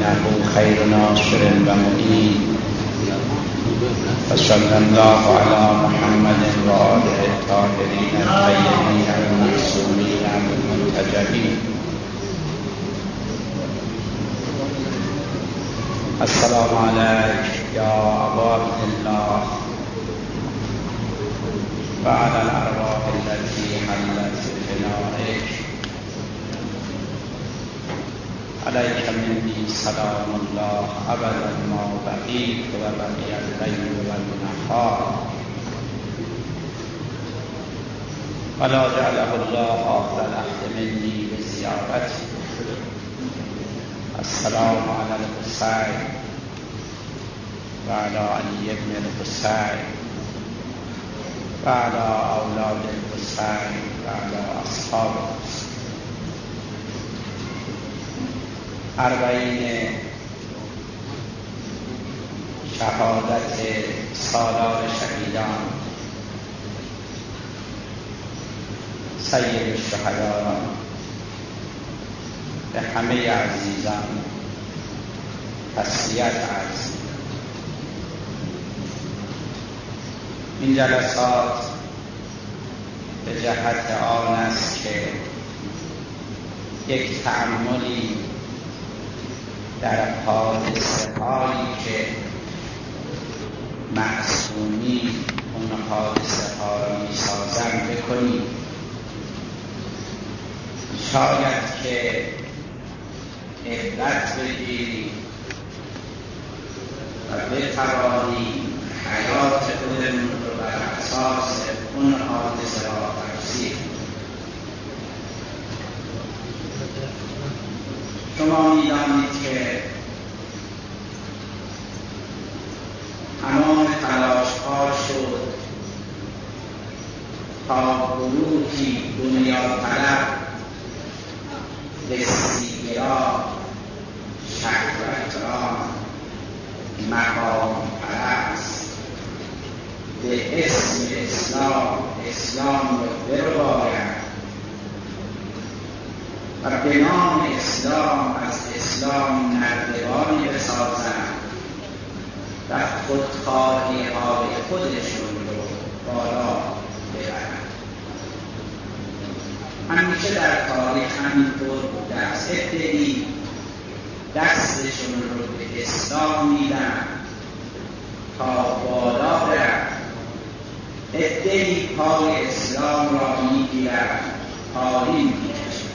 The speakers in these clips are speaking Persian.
إنه خير ناصر ومعين. وصلى الله على محمد وآله الطاهرين الطيبين المعصومين المنتجبين. السلام عليك يا أبا عبد الله وعلى الأرواح التي حلت بفنائك. عليك مني سلام الله أبدا ما بقيت وبقي الليل والنهار، ولا جعله الله آخر العهد مني بزيارته. السلام على الحسين وعلى علي بن الحسين وعلى أولاد الحسين وعلى أصحابه. اربعین شهادت سالار شهیدان سید الشهداء به همه عزیزان تسلیت عرض. این جلسات به جهت آن است که یک تأملی در حادثه هایی که معصومی اون حادثه ها را می سازند بکنیم. شاید که عبرت بگیریم و بتوانیم حیات خودمون رو بر اساس اون حادثه ها تفسیر. شما می‌دانید که تمام تلاش‌ها شد تا گروهی دنیا طلب، دستیگرا، شهوتران، مقام پرست به اسم اسلام رو بربایند و به نام اسلام از اسلام نردبانی بسازند و خودخواهی های خودشون رو بالا ببرند. همیشه در تاریخ همینطور بوده است. عده‌ای دستشون رو به اسلام میدن تا بالا برن، عده‌ای پای اسلام را میگیرن پایین میکشن.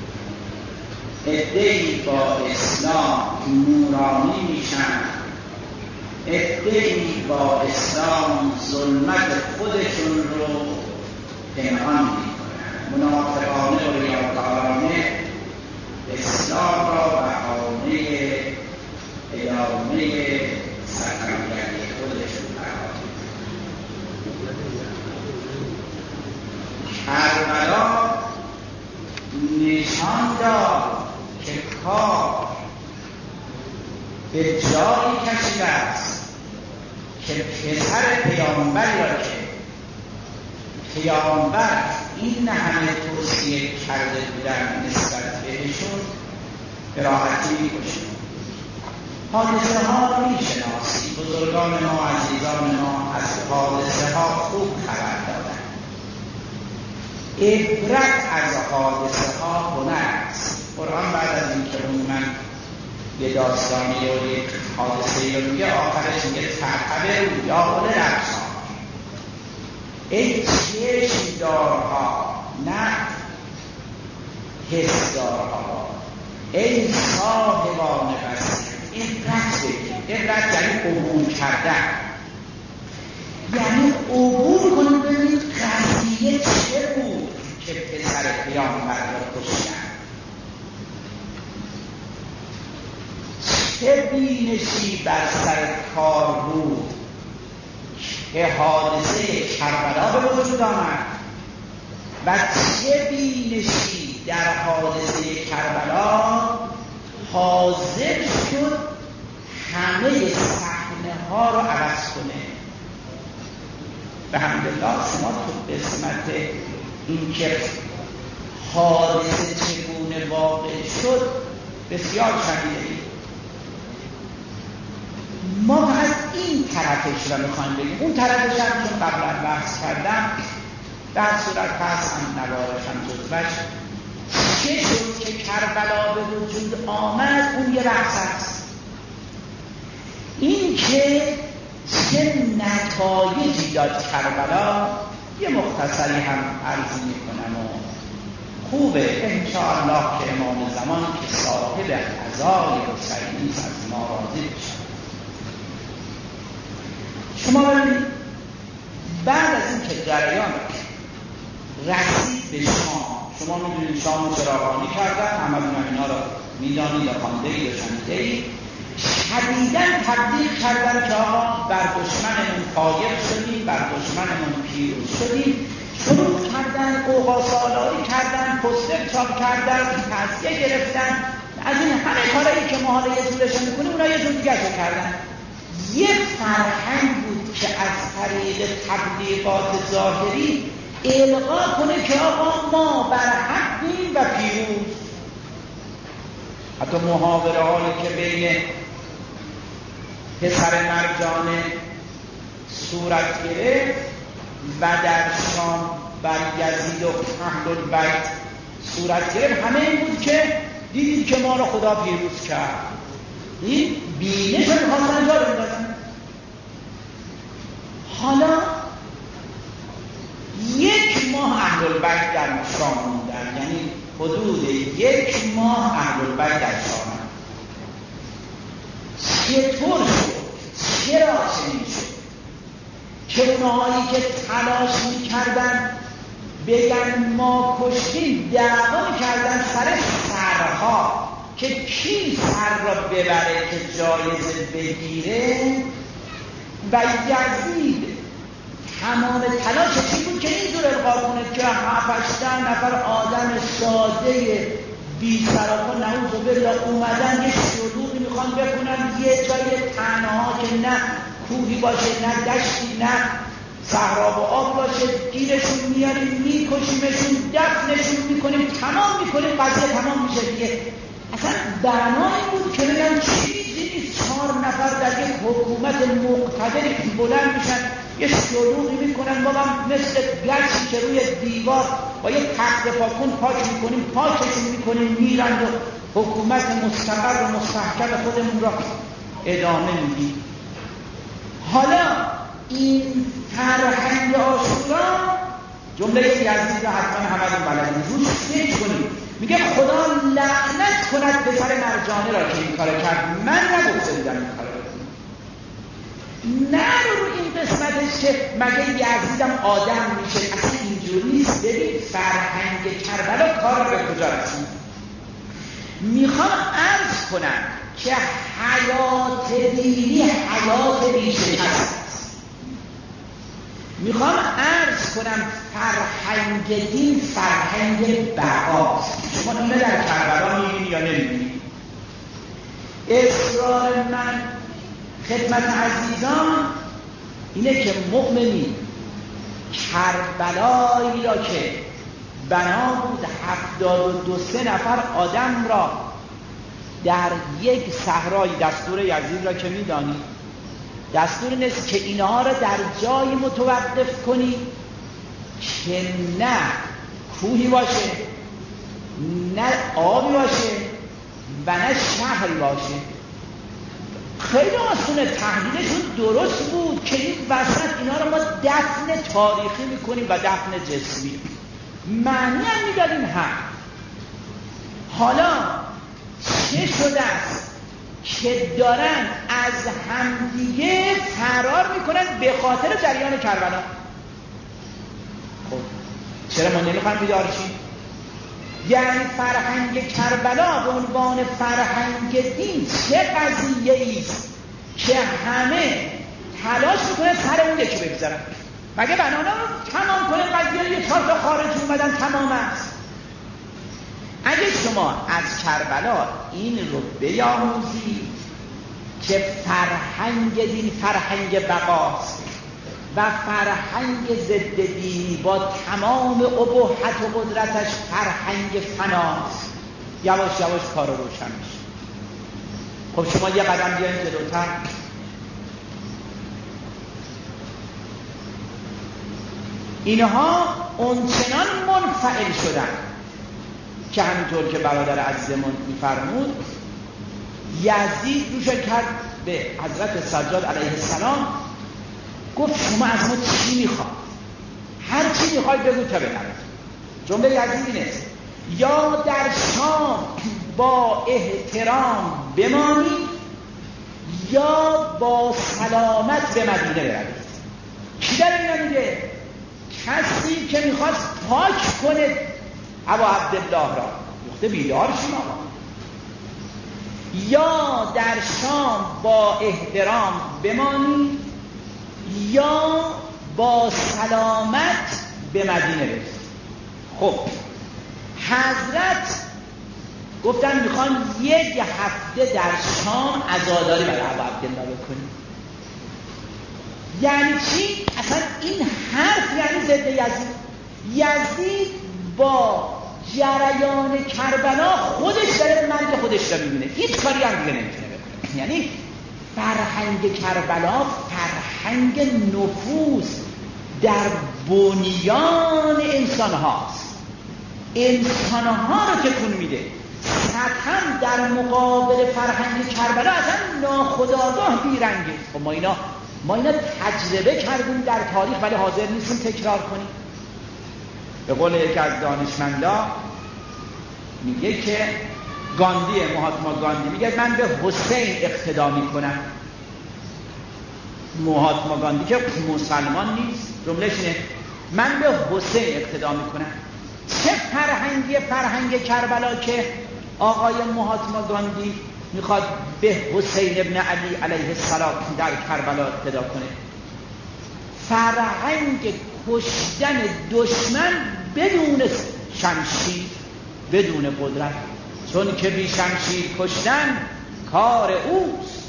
عده‌ای با اسلام نورانی میشن، عده‌ای با اسلام ظلمت خودشون رو پنهان میکنن. منافقانه و ریاکارانه اسلام را بهانه ادامه ستمگری خودشون قرار میدن. کربلا نشان داد که کار به جایی کشیده است که پسر پیامبری را که پیامبر این همه توصیه کرده بودن نسبت بهشون به راحتی می‌کشید. حادثه ها را می‌شناسی. بزرگان ما، عزیزان ما از حادثه ها خوب خبر دادند. عبرت از حادثه ها هنر است. قرآن بعد از اینکه من یه داستانی و یک حادثه رو میگه، آخرش میگه تعتبروا یا اولي الابصار، ای چشمدارها نه حسدارها، ای صاحبان بصیرت، عبرت بگیر. عبرت یعنی عبور کردن، یعنی عبور کنید ببینید قضیه چه بود که پسر پیامبر را کشتن، چه بینشی بر سر کار بود که حادثه کربلا به وجود آمد و چه بینشی در حادثه کربلا حاضر شد همه صحنه ها رو عوض کنه. به حمدالله شما تو قسمت این که حادثه چگونه واقع شد بسیار شنیدید. طرفش رو میخوایم بگیم. اون طرفش هم چون قبلا بحث کردم در صورت هست هم نوارش هم جزوش چه شد که کربلا به وجود آمد، اون یه بحث هست. این که چه نتایجی داد کربلا یه مختصری هم عرض میکنم و خوبه انشاءالله که امام زمان که صاحب قضای حسینی از ما راضی بشه. شما ببینید بعد از این که جریان رسید به شما میدونید شام چراغانی کردن، همه اینا رو میدانید یا خوانده‌اید یا شنیده‌اید، شدیداً تبلیغ کردن که آقا بر دشمنمون فایر شدیم، بر دشمنمون پیروز شدیم. شروع کردن قوقاسالاری کردن، پوستر چاپ کردن، تعزیه گرفتن، از این همه کارهایی که ما حالا یه جورش میکنیم اونا یه جور دیگه کردن. یه فرهنگ بود که از طریق تبلیغات ظاهری القا کنه که آقا ما بر حقیم و پیروز. حتی محاوره هایی که بین پسر مرجانه صورت گرفت و در شام بر یزید و اهل‌البیت صورت گرفت همه این بود که دیدید که ما رو خدا پیروز کرد. این بینش رو خواستن جا بندازن. حالا یک ماه اهل‌البیت در شام موندن، یعنی حدود یک ماه اهل‌البیت در شام. چطور شد؟ چرا چنین شد که اونهایی که تلاش می‌کردن بگن ما کشتیم دعوا می‌کردن سر سرها که کی سر را ببره که جایزه بگیره، و یزید تمام تلاش چی بود که اینجور القا کنه که 7-8 نفر آدم ساده بی سراپا نعوذ بالله اومدن یه شلوغی میخوان بکنن یه جای تنها که نه کوهی باشه نه دشتی نه صحرا و آب باشه، گیرشون میاریم میکشیمشون دفنشون میکنیم تمام میکنیم قضیه تمام میشه دیگه. اصلا بنایی بود که بگن چیزی نیست 4 نفر در یک حکومت مقتدری بلند میشن یه شلوغی میکنن ما هم مثل گچی که روی دیوار با یه تخت پاکون پاک میکنیم پاکشون میکنیم میرند و حکومت مستقر و مستحکم خودمون را ادامه میدیم. حالا این فرهنگ عاشورا جمله یزید را حتما همه بلدید روش فکر کنید. میگه خدا لعنت کند پسر مرجانه را که این کار کرد، من نگفته بودم این کار را. نه رو این قسمتش که مگه یزیدم آدم میشه، اصلا اینجوری نیست. ببین فرهنگ کربلا کار به کجا رسید. میخوام عرض کنم که حیات دینی حیات بی‌شکست. میخوام عرض کنم فرهنگ دین فرهنگ بقاست. شما اینه در کربلا میبینی یا نمیبینی؟ اصرار من خدمت عزیزان اینه که مؤمنین کربلایی را که بنا بود 72 نفر آدم را در یک صحرای، دستور یزید را که میدانی دستور نیست که اینها را در جایی متوقف کنی که نه کوهی باشه نه آبی باشه و نه شهری باشه. خیلی آسونه، تحلیلشون درست بود که این وسط اینا رو ما دفن تاریخی میکنیم و دفن جسمی معنی هم میدادیم هم. حالا چه شده است که دارن از همدیگه فرار میکنن به خاطر جریان کربلا؟ خب چرا ما نمیخوایم بیدار شیم؟ یعنی فرهنگ کربلا به عنوان فرهنگ دین چه قضیه است که همه تلاش میکنن سر اون یکی بگذارن؟ مگه بنانا رو تمام کنه قضیه یه 4 تا خارج اومدن تمام است؟ اگه شما از کربلا این رو بیاموزی که فرهنگ دین فرهنگ بقاست و فرهنگ ضد دینی با تمام اباحت و قدرتش فرهنگ فناست، یواش یواش کار روشن میشه. خب شما یه قدم بیاین جلوتر. اینها اونچنان منفعل شدن که همینطور که برادر عزیزمون میفرمود یزید روش کرد به حضرت سجاد علیه السلام، گفت شما از ما چی میخواد؟ هر چی میخواید بگو تا بدم. جمله یزید اینه یا در شام با احترام بمانید یا با سلامت به مدینه بروید. کی در این میگه؟ کسی که میخواست پاک کنه ابا عبدالله را. گفته بیدار شما یا در شام با احترام بمانید یا با سلامت به مدینه برسید. خب حضرت گفتن میخوان 1 هفته در شام عزاداری برای ابا عبدالله بکنیم. یعنی چی؟ اصلا این حرف یعنی ضد یزید. یزید با جریان کربلا خودش داره مرگ خودش رو میبینه، هیچ کاری هم دیگه نمیتونه بکنه. یعنی فرهنگ کربلا فرهنگ نفوذ در بنیان انسان هاست، انسان ها رو تکون میده. سطحاً در مقابل فرهنگ کربلا اصلا ناخودآگاه بیرنگه. خب ما اینا تجربه کردیم در تاریخ ولی حاضر نیستیم تکرار کنیم. به قول یکی از دانشمندا میگه که مهاتما گاندی میگه من به حسین اقتدا میکنم. مهاتما گاندی که مسلمان نیست، جملهش اینه من به حسین اقتدا میکنم. چه فرهنگ کربلا که آقای مهاتما گاندی میخواد به حسین ابن علی علیه السلام در کربلا اقتدا کنه؟ فرهنگ کشتن دشمن بدون شمشیر، بدون قدرت، چون که بی شمشیر کشتن کار اوست.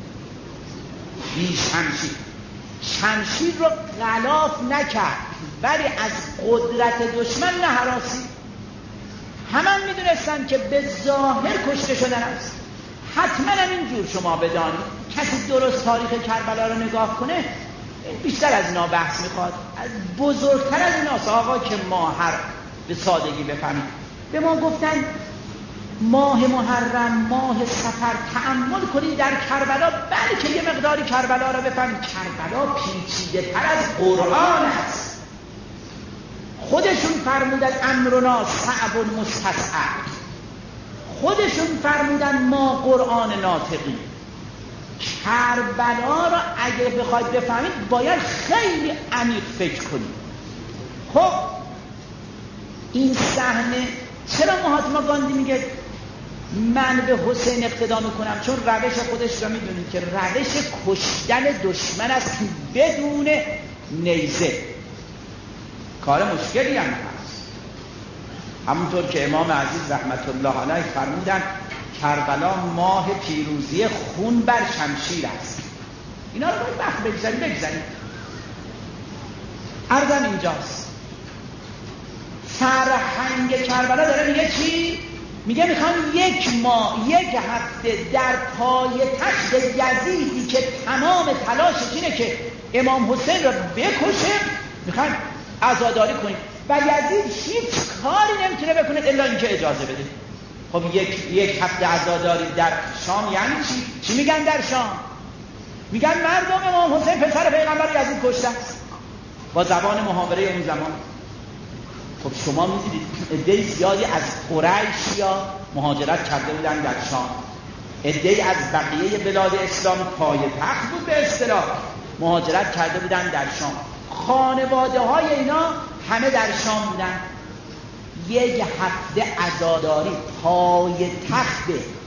بی شمشیر رو غلاف نکرد ولی از قدرت دشمن نهراسی. همه میدونستن که به ظاهر کشته شدن است. حتما اینجور شما بدانید کسی درست تاریخ کربلا رو نگاه کنه بیشتر از اینا بحث میخواد، از بزرگتر از ایناست. آقا که ما هر به سادگی بفهمید. به ما گفتن ماه محرم، ماه سفر تأمل کنید در کربلا، بلکه یه مقداری کربلا رو بفهمید. کربلا پیچیده تر از قرآن است. خودشون فرمودن امرنا صعب مستصعب، خودشون فرمودن ما قرآن ناطقی. کربلا را اگه بخواید بفهمید باید خیلی عمیق فکر کنید. خب این صحنه چرا مهاتما گاندی میگه من به حسین اقتدا میکنم؟ چون روش خودش را میدونید که روش کشتن دشمن است بدون نیزه. کار مشکلی هم هست. همونطور که امام عزیز رحمت الله علیه فرمودن کربلا ماه پیروزی خون بر شمشیر است. اینا رو باید وقت بگذارید. عرضم اینجاست. فرهنگ کربلا داره میگه چی؟ میگه میخوان 1 ماه 1 هفته در پایتخت یزیدی که تمام تلاشش اینه که امام حسین رو بکشه میخوان عزاداری کنید و یزید هیچ کاری نمیتونه بکنه الا اینکه اجازه بده. خب 1 هفته عزاداری در شام یعنی چی؟ چی میگن در شام؟ میگن مردم امام حسین پسر پیغمبر یزید کشتن با زبان محاوره اون زمان. خب شما میدیدید عده‌ای زیادی از قریش یا مهاجرت کرده بودن در شام، عده‌ای از بقیه بلاد اسلام پایتخت بود به اصطلاح مهاجرت کرده بودن در شام. خانواده های اینا همه در شام بودن. 1 هفته عزاداری پایتخت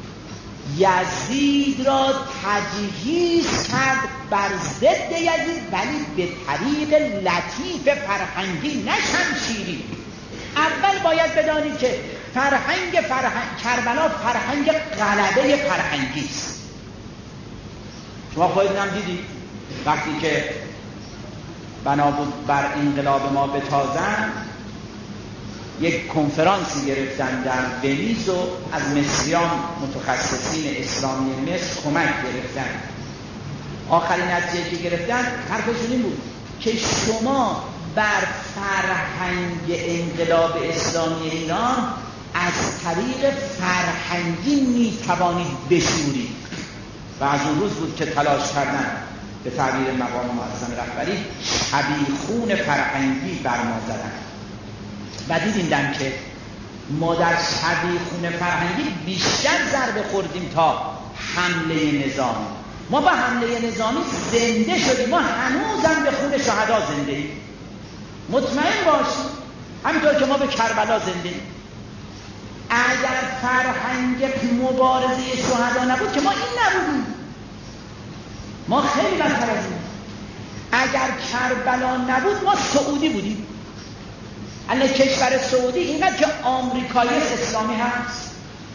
یزید را تجهیز کرد بر ضد یزید، ولی به طریق لطیف فرهنگی نه شمشیری. اول باید بدانید که فرهنگ کربلا فرهنگ غلبه فرهنگی است. شما خودتون هم دیدید وقتی که بنا بود بر انقلاب ما بتازن یک کنفرانسی گرفتن در ونیز و از مصریان متخصصین اسلامی مصر کمک گرفتن. آخرین نتیجه که گرفتن حرفشون این بود که شما بر فرهنگ انقلاب اسلامی ایران از طریق فرهنگی میتوانید بشورید و از اون روز بود که تلاش کردن به تعبیر مقام معظم رهبری شبیخون فرهنگی بر ما زدن و دیدیم که ما در شبیخون فرهنگی بیشتر ضربه خوردیم تا حمله نظامی. ما با حمله نظامی زنده شدیم، ما هنوزم به خون شهدا زنده ایم. مطمئن باشید همینطور که ما به کربلا زنده ایم. اگر فرهنگ مبارزه شهدا نبود که ما این نبودیم، ما خیلی بدتر از این. اگر کربلا نبود ما سعودی بودیم. الان کشور سعودی اینقدر که آمریکایی اسلامی هست،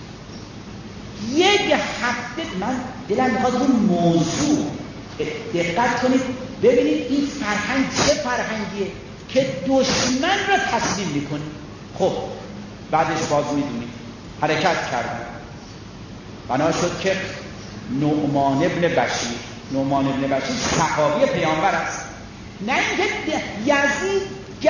یک هفته من دلم میخواد اون موضوع دقت کنید ببینید این فرهنگ چه فرهنگیه که دشمن را تسلیم میکنه. خب بعدش باز میدونید حرکت کردن، بنا شد که نعمان ابن بشیر صحابی پیامبر است. نه اینکه یزید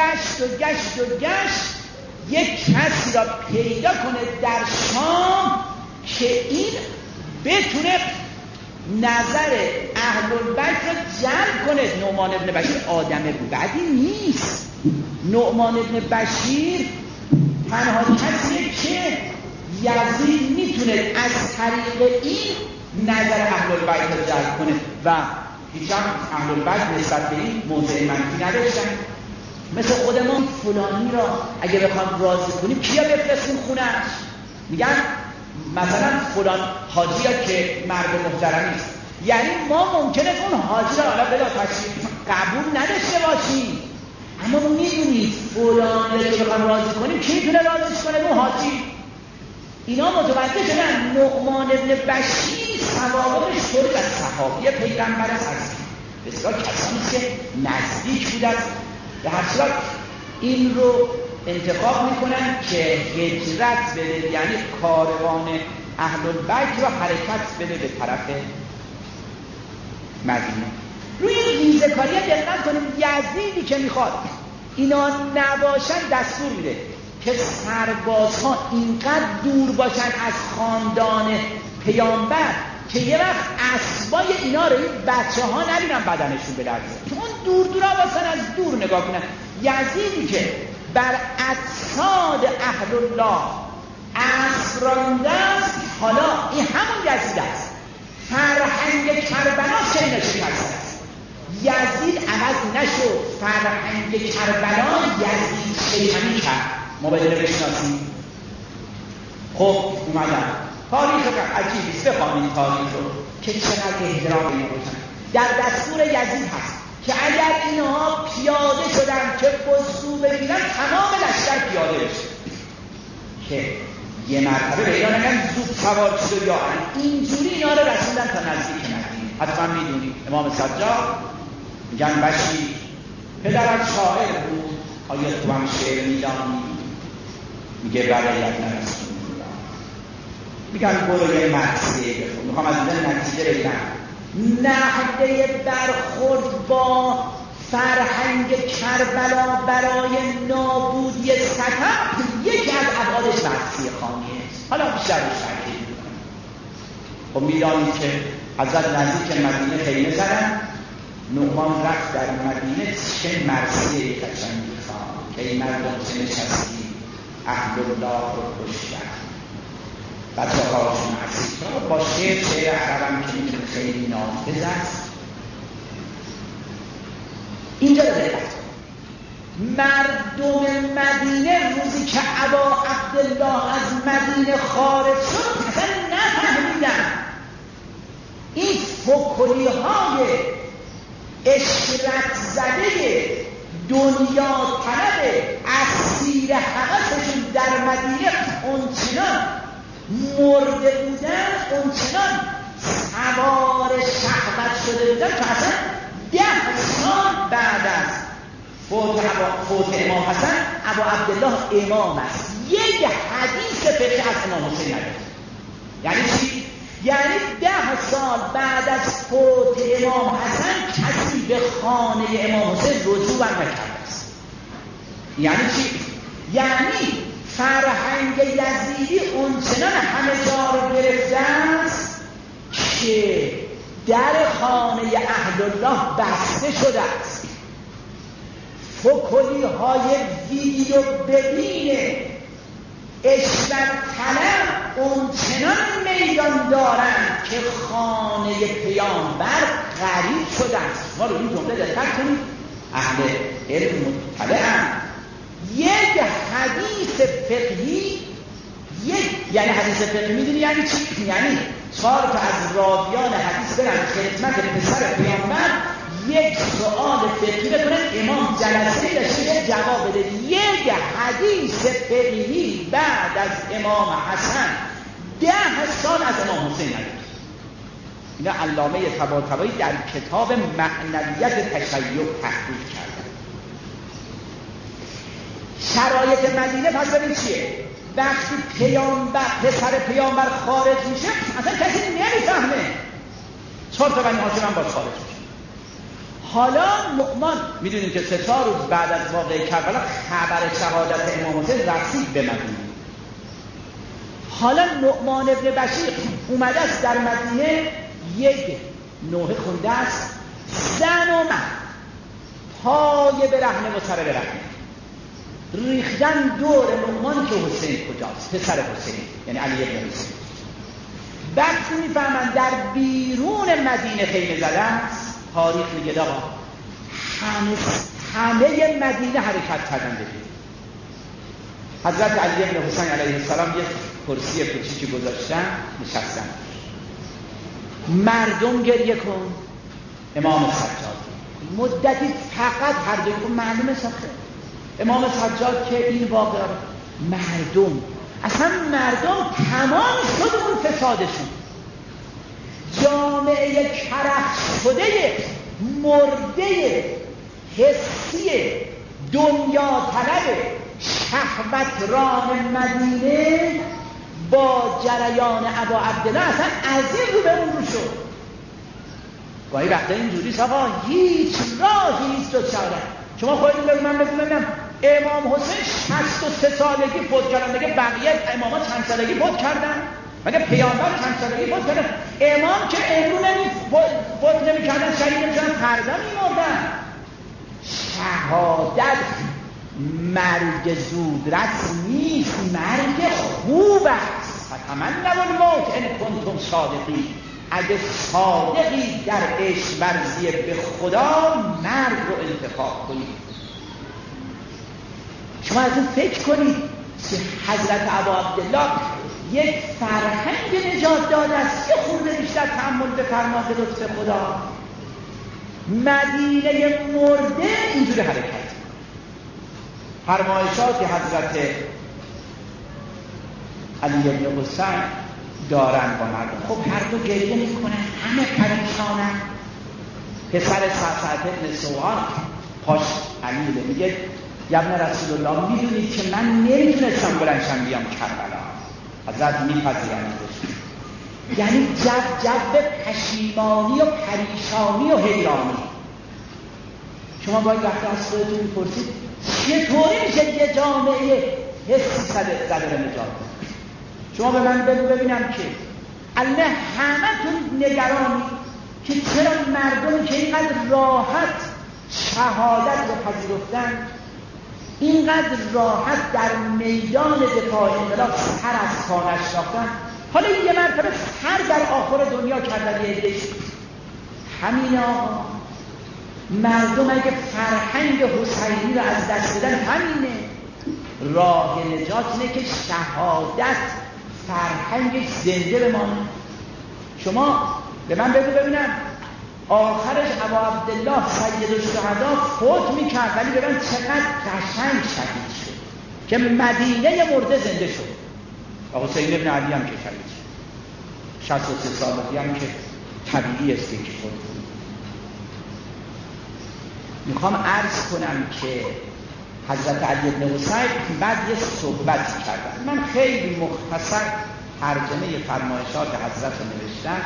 گشت یک کسی را پیدا کنه در شام که این بتونه نظر اهل البیت را جلب کنه. نعمان ابن بشیر آدم بدی نیست. نعمان ابن بشیر تنها کسیه که یزید میتونه از طریق این نظر اهل البیت را جلب کنه و هیچ هم اهل البیت نسبت به این موضع منفی نداشتن. مثل خودمون فلانی را اگه بخوام راضی کنیم کیا بفرستیم خونه‌اش؟ میگن مثلا فلان حاجی ها که مرد محترمی است. یعنی ما ممکنه اون حاجی را حالا بلا تشریف قبول نداشته باشیم، اما میدونید فلانی که بخوام راضی کنیم کی میتونه راضیش کنه؟ اون حاجی. اینا متوجه شدن نعمان ابن بشیر سوابقش طوری از صحابی پیغمبر است، بسیار کسانی که نزدیک بودند. به هر صورت این رو انتخاب میکنن که هجرت بده، یعنی کاروان اهل البیت رو حرکت بده به طرف مدینه. روی ریزه‌کاری دقت کنیم. یزیدی که میخواد اینا نباشن دستور میده که سربازها اینقدر دور باشن از خاندان پیامبر که یه وقت اسبای اینا رو این بچه ها نبینن بدنشون بلرزه، چون دور واسن از دور نگاه کنن. یزیدی که بر اجساد اهل الله اسرانده است، حالا این همون یزید است. فرهنگ کربلا چه نشون است؟ یزید عوض نشد، فرهنگ کربلا یزید شیطانی کرد. ما باید بشناسیم. خب اومدن تاریخ عجیبیست، بخوانید تاریخ رو که چقدر احترام اینا باشن. در دستور یزید هست که اگر اینها پیاده شدن که بسو بگیرن تمام لشکر پیاده بشه، که یه مرتبه به اینا نگن زود سوار شد یا اینجوری اینا رو رسوندن تا نزدیک مدینه. حتما میدونید امام سجاد میگن بشیر پدرت شاعر بود، آیا تو هم شعر میدانی؟ میگه بله یزید رسول. میگن برو یه مرسیه بخون. میخوام از این نتیجه بگیرم نحوه برخورد با فرهنگ کربلا برای نابودی ستم یکی از ابعادش مرسیه خوانیه. حالا بیشتر رو شرحی میکنم. خب میدانید که حضرت نزدیک مدینه خیمه زدن. نعمان رفت در مدینه چه مرسیه قشنگی خواند که این مردم چه نشستی اهل الله رو کشتن. بچه هاشون عصیب با شعر عربم که میتونه خیلی نافذ است. اینجا رو دقت مردم مدینه روزی که ابا عبدالله از مدینه خارج شد اصلا نفهمیدن این فکری های اشرت زده دنیا طلب اسیر حوثشون در مدینه اونچنان مرده بودن، اونچنان سوار شهوت شده بودن که اصلا 10 سال بعد از فوت امام حسن ابا عبدالله امام است. یک حدیث فقهی از امام حسین نداره. یعنی چی؟ یعنی 10 سال بعد از فوت امام حسن کسی به خانه امام حسین رجوع نکرده است. یعنی چی؟ یعنی فرهنگ یزیدی اونچنان همه جا رو گرفته است که در خانه اهل‌الله بسته شده است. فکلی های ویدیو ببینه اشتر طلب اونچنان میدان دارند که خانه پیامبر غریب شده است. ما رو این جمله دقت کنید، اهل علم مطلع‌اند. یک حدیث فقهی یعنی حدیث فقهی میدونی یعنی چی؟ یعنی 4 تا از راویان حدیث برن خدمت پسر پیامبر، یک سوال فقهی بکنن، امام جلسه داشته جواب بده. یک حدیث فقهی بعد از امام حسن 10 سال از امام حسین نداره. اینا علامه طباطبایی در کتاب معنویت تشیع تحقیق کرده. شرایط مدینه پس ببین چیه؟ وقتی پسر پیامبر خارج میشه اصلا کسی نمیفهمه. 4 تا بنی هاشم هم باز خارج میشه. حالا نعمان میدونیم که 3 روز بعد از واقعه کربلا خبر شهادت امام حسین رسید به مدینه. حالا نعمان ابن بشیر اومده است در مدینه، یک نوحه خونده است، زن و مرد پای برهنه و سر برهنه ریختن دور نعمان که حسین کجاست، پسر حسین یعنی علی ابن حسین. وقتی میفهمن در بیرون مدینه خیمه زده است، تاریخ میگه آقا همه مدینه حرکت کردن بگید. حضرت علی ابن حسین علیه السلام یک کرسی کوچیکی گذاشتن، نشستن. مردم گریه کن، امام سجاد مدتی فقط هر دوی معلومه سخته. امام سجاد که این واقعا مردم تمام شد اون فسادشون. جامعه کرخ شده مرده حسی دنیا طلب شهوتران مدینه با جریان ابا عبدالله اصلا از این رو به اون رو شد. گاهی وقتا اینجوری آقا هیچ راهی نیست جز شهادت. شما خودتون بگید من بگم امام حسین 63 سالگی فوت کردن، مگه بقیه اماما چند سالگی فوت کردن؟ مگه پیامبر چند سالگی فوت کردن؟ امام که امرو فوت نمی‌کردن، شهید نمی‌شدن، فردا می‌مردن. شهادت مرگ زودرس نیست، مرگ خوب است. فتمنوا الموت ان کنتم صادقین. اگه صادقی در عشق ورزی به خدا، مرگ رو انتخاب کنید. شما از این فکر کنید که حضرت ابا عبدالله یک فرهنگ نجات داده است که خورده بیشتر تحمل بفرما به لطف خدا. مدینه مرده اینجوری حرکت. فرمایشات حضرت علی ابن حسین دارن با مردم. خب هر دو گریه میکنن، همه پریشانن. پسر سعد ابن سوار پاش علی میگه ابن رسول الله میدونید که من نمیتونستم بلنشم بیام کربلا. حضرت میپذیرندش. یعنی جو پشیمانی و پریشانی و حیرانی. شما باید وقتی از خودتون میپرسید چطوری میشه یه جامعه حسی زده نجات؟ شما به من بگو ببینم که الله همتون نگرانی که چرا مردمی که اینقدر راحت شهادت رو پذیرفتن، اینقدر راحت در میدان دفاع انقلاب سر از پا نشافتن، حالا یه مرتبه سر در آخر دنیا کردن. یه عده‌ای همین آقا مردم اگه فرهنگ حسینی رو از دست بدن، همینه راه نجات. اینه که شهادت فرهنگش زنده بمانه. شما به من بگو ببینم آخرش ابا عبدالله سید الشهدا فوت میکرد، ولی ببین چقدر قشنگ شهید شد که مدینه مرده زنده شد. و حسین ابن علی هم که شهید شد، 63 سالگی هم که طبیعی است که فوت کنه. میخوام عرض کنم که حضرت علی ابن حسین بعد یه صحبتی کردن. من خیلی مختصر ترجمه فرمایشات حضرت رو نوشتم.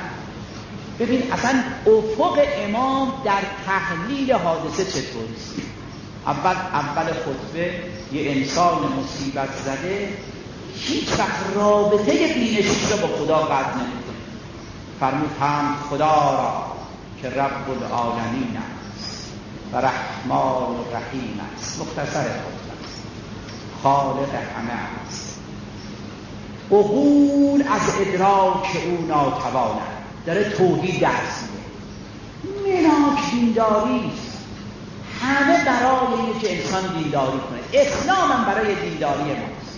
ببین اصلا افق امام در تحلیل حادثه چطوریست. اول خطبه یه انسان مصیبت زده هیچ وقت رابطه بینشش رو با خدا قطع نمیکنه. فرمود حمد خدا را که رب العالمین است و رحمان و رحیم است. مختصر خطبه است. خالق همه است. عقول از ادراک او ناتوانند. داره توحید درس میده. مناک دینداری است. همه برای اینه که انسان دینداری کنه. اسلام هم برای دینداری ماست.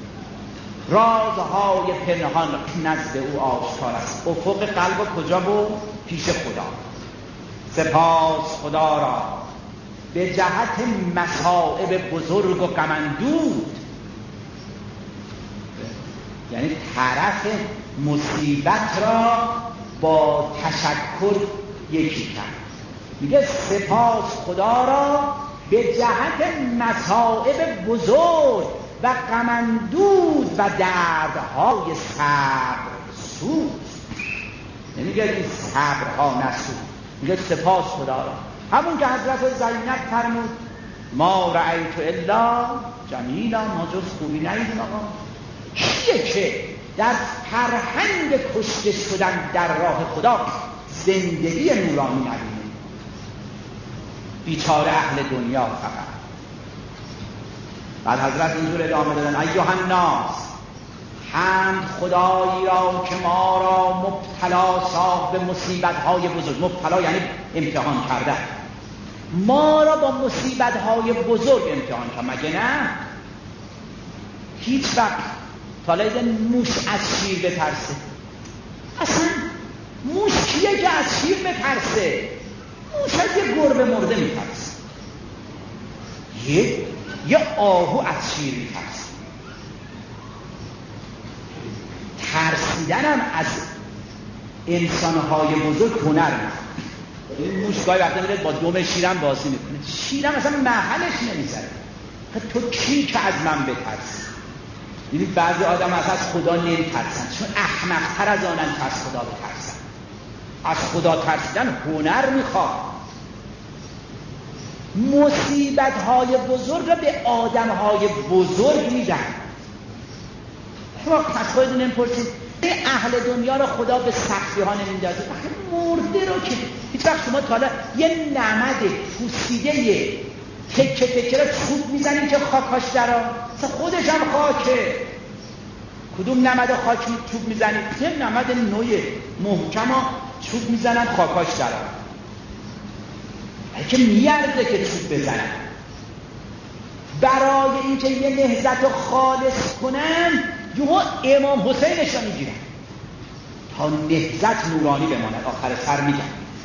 رازهای پنهان نزد او آشکار است. افق قلب و کجا بود؟ پیش خدا. سپاس خدا را به جهت مصائب بزرگ و غم اندود، یعنی طرف مصیبت را با تشکر یکی کرد. میگه سپاس خدا را به جهت مصائب بزرگ و غم اندود و دردهای صبر سوز. نمیگه این صبرها نسوز، میگه سپاس خدا را. همون که حضرت زینب فرمود ما رأیت الا جمیلا، ما جز خوبی ندیدیم. آقا کیه که در فرهنگ کشته شدن در راه خدا زندگی نورانی ندیدیم؟ بیچاره اهل دنیا فقط. بعد حضرت اینجور ادامه دادن ایها الناس، حمد خدایی را که ما را مبتلا ساخت به مصیبت‌های بزرگ. مبتلا یعنی امتحان کرده. ما را با مصیبت‌های بزرگ امتحان کرد. مگه نه؟ هیچ وقت تا دیدن موش از شیر بترسه؟ اصلا موش کیه که از شیر بترسه؟ موش از یه گربه مرده میترسه. یه آهو از شیر میترسه. ترسیدنم از انسانهای بزرگ هنر میکنه. این موش گاهی وقتا میره با دم شیرم بازی میکنه. شیرم اصلا محلش نمیذاره. تو کی که از من بترسی؟ دیدید بعضی آدم از خدا نمیترسن چون احمق‌تر از آنن که از خدا بترسن. از خدا ترسیدن هنر میخواد. مصیبت‌های بزرگ را به آدم‌های بزرگ میدن. شما پس خودتون نمی‌پرسید اهل دنیا را خدا به سختی ها نمیندازه؟ مرده رو که هیچ وقت شما تا حالا یه نمد پوسیده تکه تکه را چوب میزنید که خاکاش درا؟ خودش هم خاکه. کدوم نمد خاک چوب میزنید؟ یه نمد نوع محکم ها چوب میزنن خاکاش درا. که میارزه که چوب بزنن. برای اینکه یه نهضت رو خالص کنن یهو امام حسینش رو میگیرن تا نهضت نورانی بماند. آخر سر میگن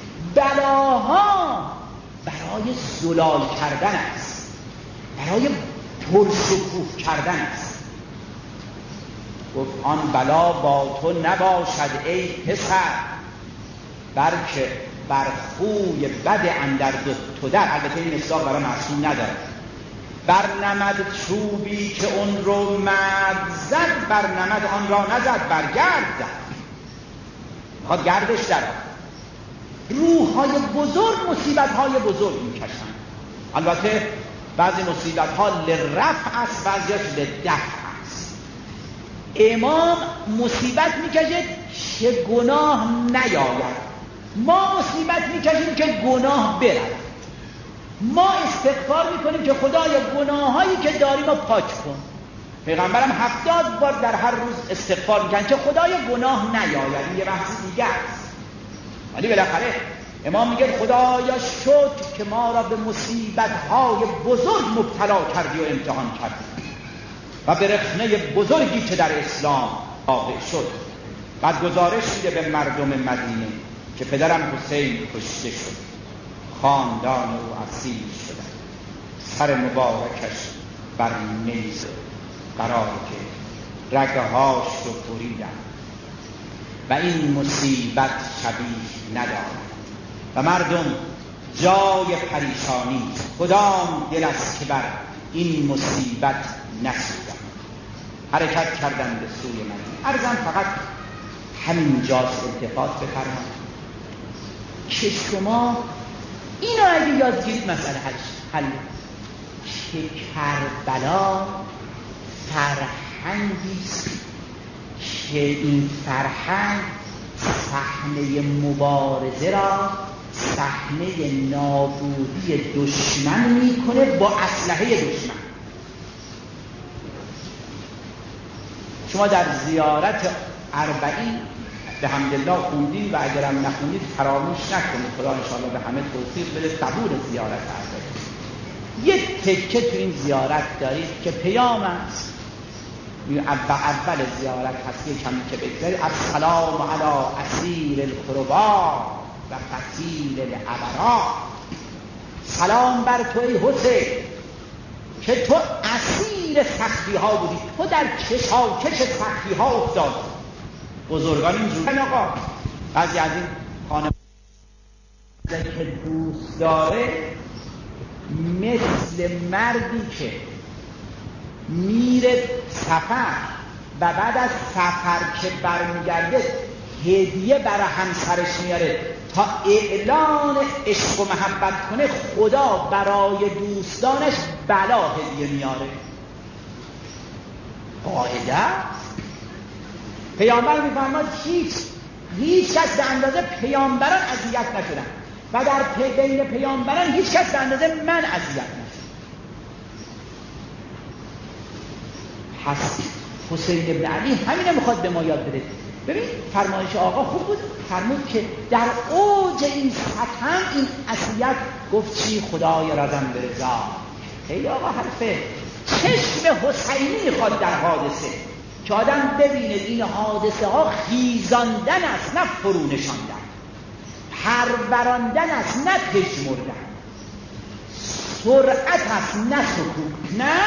بلاها برای زلال کردن است، برای پرشکوه کردن است. گفت آن بلا با تو نباشد ای پسر، بلکه بر خوی بد اندر تو در. البته این مصداق برای معصوم نداره. بر نمد چوبی که اون رو مرد زد، بر نمد آن را نزد، بر گرد زد. میخواد گردش در روح‌های بزرگ مصیبت‌های بزرگ میکشن. البته بعضی مصیبت‌ها لرفع است، بعضیش لدفع است. امام مصیبت میکشه که گناه نیاید. ما مصیبت میکشیم که گناه برد. ما استغفار میکنیم که خدایا گناهایی که داریم رو پاک کن. پیغمبرم 70 بار در هر روز استغفار میکنن که خدایا گناه نیاید. این یه بحث دیگه است. ولی بالاخره امام میگه خدایا شکر که ما را به مصیبت‌های بزرگ مبتلا کردی و امتحان کردی و به رخنه بزرگی که در اسلام واقع شد. بعد گزارش میده به مردم مدینه که پدرم حسین کشته شد، خاندان او اسیر شدن، سر مبارکش بر نیز قرار که رگهاش رو بریدن و این مصیبت شبیه ندارد و مردم جای پریشانی. کدام دل است که بر این مصیبت نسوزد. حرکت کردن به سوی مدینه. عرضم فقط همینجاست التفات بفرمایید که شما اینو اگه یاد گیرید مسئله حل. که کربلا فرهنگی است که این فرهنگ صحنه مبارزه را صحنه نابودی دشمن میکنه با اسلحه دشمن. شما در زیارت 40 به حمدالله خوندین و اگرم نخوندید فراموش نکنید، خدا انشاءالله به همه توفیق بده قبول زیارت 40. یه تکه تو این زیارت دارید که پیام است، اول زیارت هست، یه کمی که بگذارید: السلام علی اسیر القربا و قتیل العبرا. سلام بر تو ای حسین که تو اسیر سختی ها بودی، تو در کشاکش سختی ها افتاد. بزرگان اینجور آقا بعضی از این خانواده که دوست داره مثل مردی که میره سفر و بعد از سفر که برمیگرده هدیه برای همسرش میاره تا اعلان عشق و محبت کنه، خدا برای دوستانش بلا هدیه میاره. قاعده پیامبر میفرماد هیچ کس به اندازه پیامبران اذیت نشدن و در بین پیامبران هیچ کس به اندازه من اذیت نشد. پس حسین ابن علی همینه میخواد به ما یاد بده. ببین فرمایش آقا خوب بود، فرمود که در اوج این ستم این اذیت گفت چی؟ خدای رازم برضا. خیلی آقا حرفه. چشم حسینی میخواد در حادثه که آدم ببینه این حادثه ها خیزاندن است نه فرو نشاندن، پروراندن است نه پژمردن، سرعت است نه سکوت. نه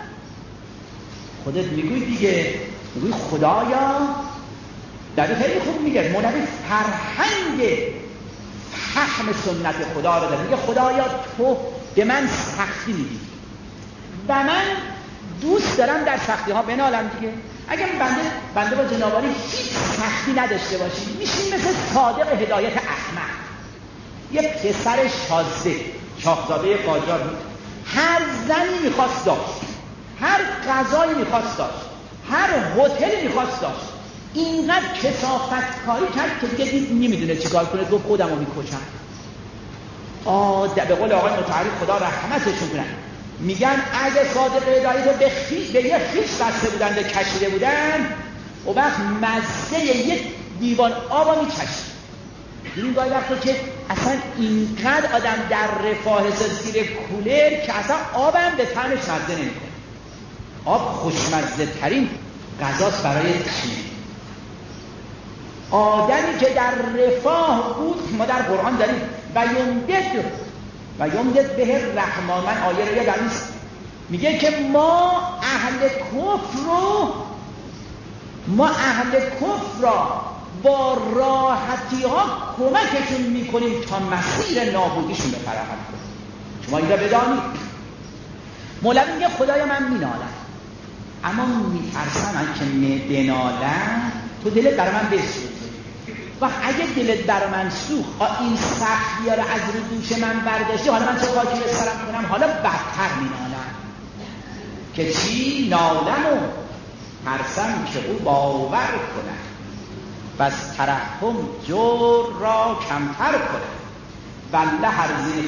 خودت میگوی دیگه، میگوی خدایا، در خیلی خوب میگه مولوی فرهنگ فهم سنت خدا رو داره. میگه خدایا تو به من سختی میدی و من دوست دارم در سختی ها بنالم دیگه. اگر بنده با جنابالی هیچ سختی نداشته باشیم میشیم مثل صادق هدایت احمد، یه پسر شازده شاهزاده قاجار بود. هر زنی میخواست داشت، هر غذایی میخواست داشت، هر هتلی میخواست داشت. اینقدر کثافت کاری کرد که دیگه نمیدونه چیکار کنه، گفت خودمو میکشم. به قول آقای متعرف خدا رحمتشون کنن، میگن اگه صادق هدایت رو به یه خیش بسته بودن، به کشیده بودن، و وقت مزه یک دیوان آبا میچشید. این گاهی وقتا که اصلا اینقدر آدم در رفاه زیر کولر که اصلا آبم به طعمش مزه نمیکنه. آب خوشمزه ترین غذاست برای تشنه. آدمی که در رفاه بود، ما در قرآن داریم و یمدد به رحمان. من آیه رو یادم نیست، میگه که ما اهل کفر را با راحتی ها کمکشون میکنیم تا مسیر نابودیشون رو فراهم کنیم. شما اینجا بدانید مولوی میگه خدایا من مینالم، اما میترسم که بنالم تو دلت برای من بسوزه. و اگه دلت برای من سوخت، این سختی ها رو از رو دوش من برداشتی، حالا من چه خاکی به سرم کنم؟ حالا بدتر مینالم که چی؟ نالم و ترسم که او باور کنه و از ترحم جور را کمتر کنه. والله هر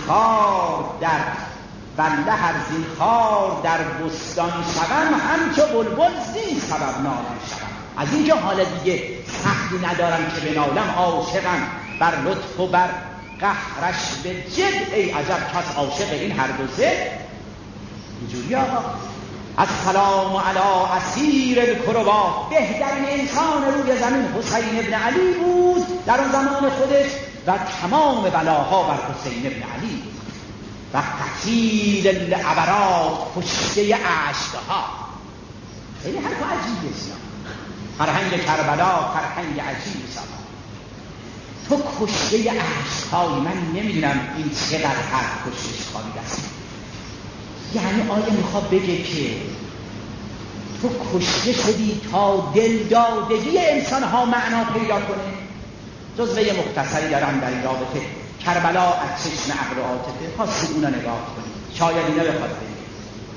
زین خار در بستان شوم، همچو بلبل زین سبب نالم شوم. از اینجا حالا دیگه سختی ندارم که بنالم، عاشقم بر لطف و بر قهرش به جد. ای عجب کس عاشق این هر دو زد. اینجوری آقا السلام علی اسیر القربا. بهترین انسان روی زمین حسین ابن علی بود در اون زمان خودش و تمام بلاها بر حسین ابن علی و قتیل العبرات، کشته اشکها. خیلی حرف عجیبه. فرهنگ کربلا فرهنگ عجیبی است. تو کشته اشکهایی، من نمیدونم این چقدر حرف کشته خواهی است. یعنی آیا میخواد بگه که تو کشته شدی تا دلدادگی انسانها معنا پیدا کنه؟ جزوه مختصری دارم در این رابطه، کربلا از چشم عقل و عاطفه. خواستید اونا نگاه کنید، شاید اینا بخواد بگه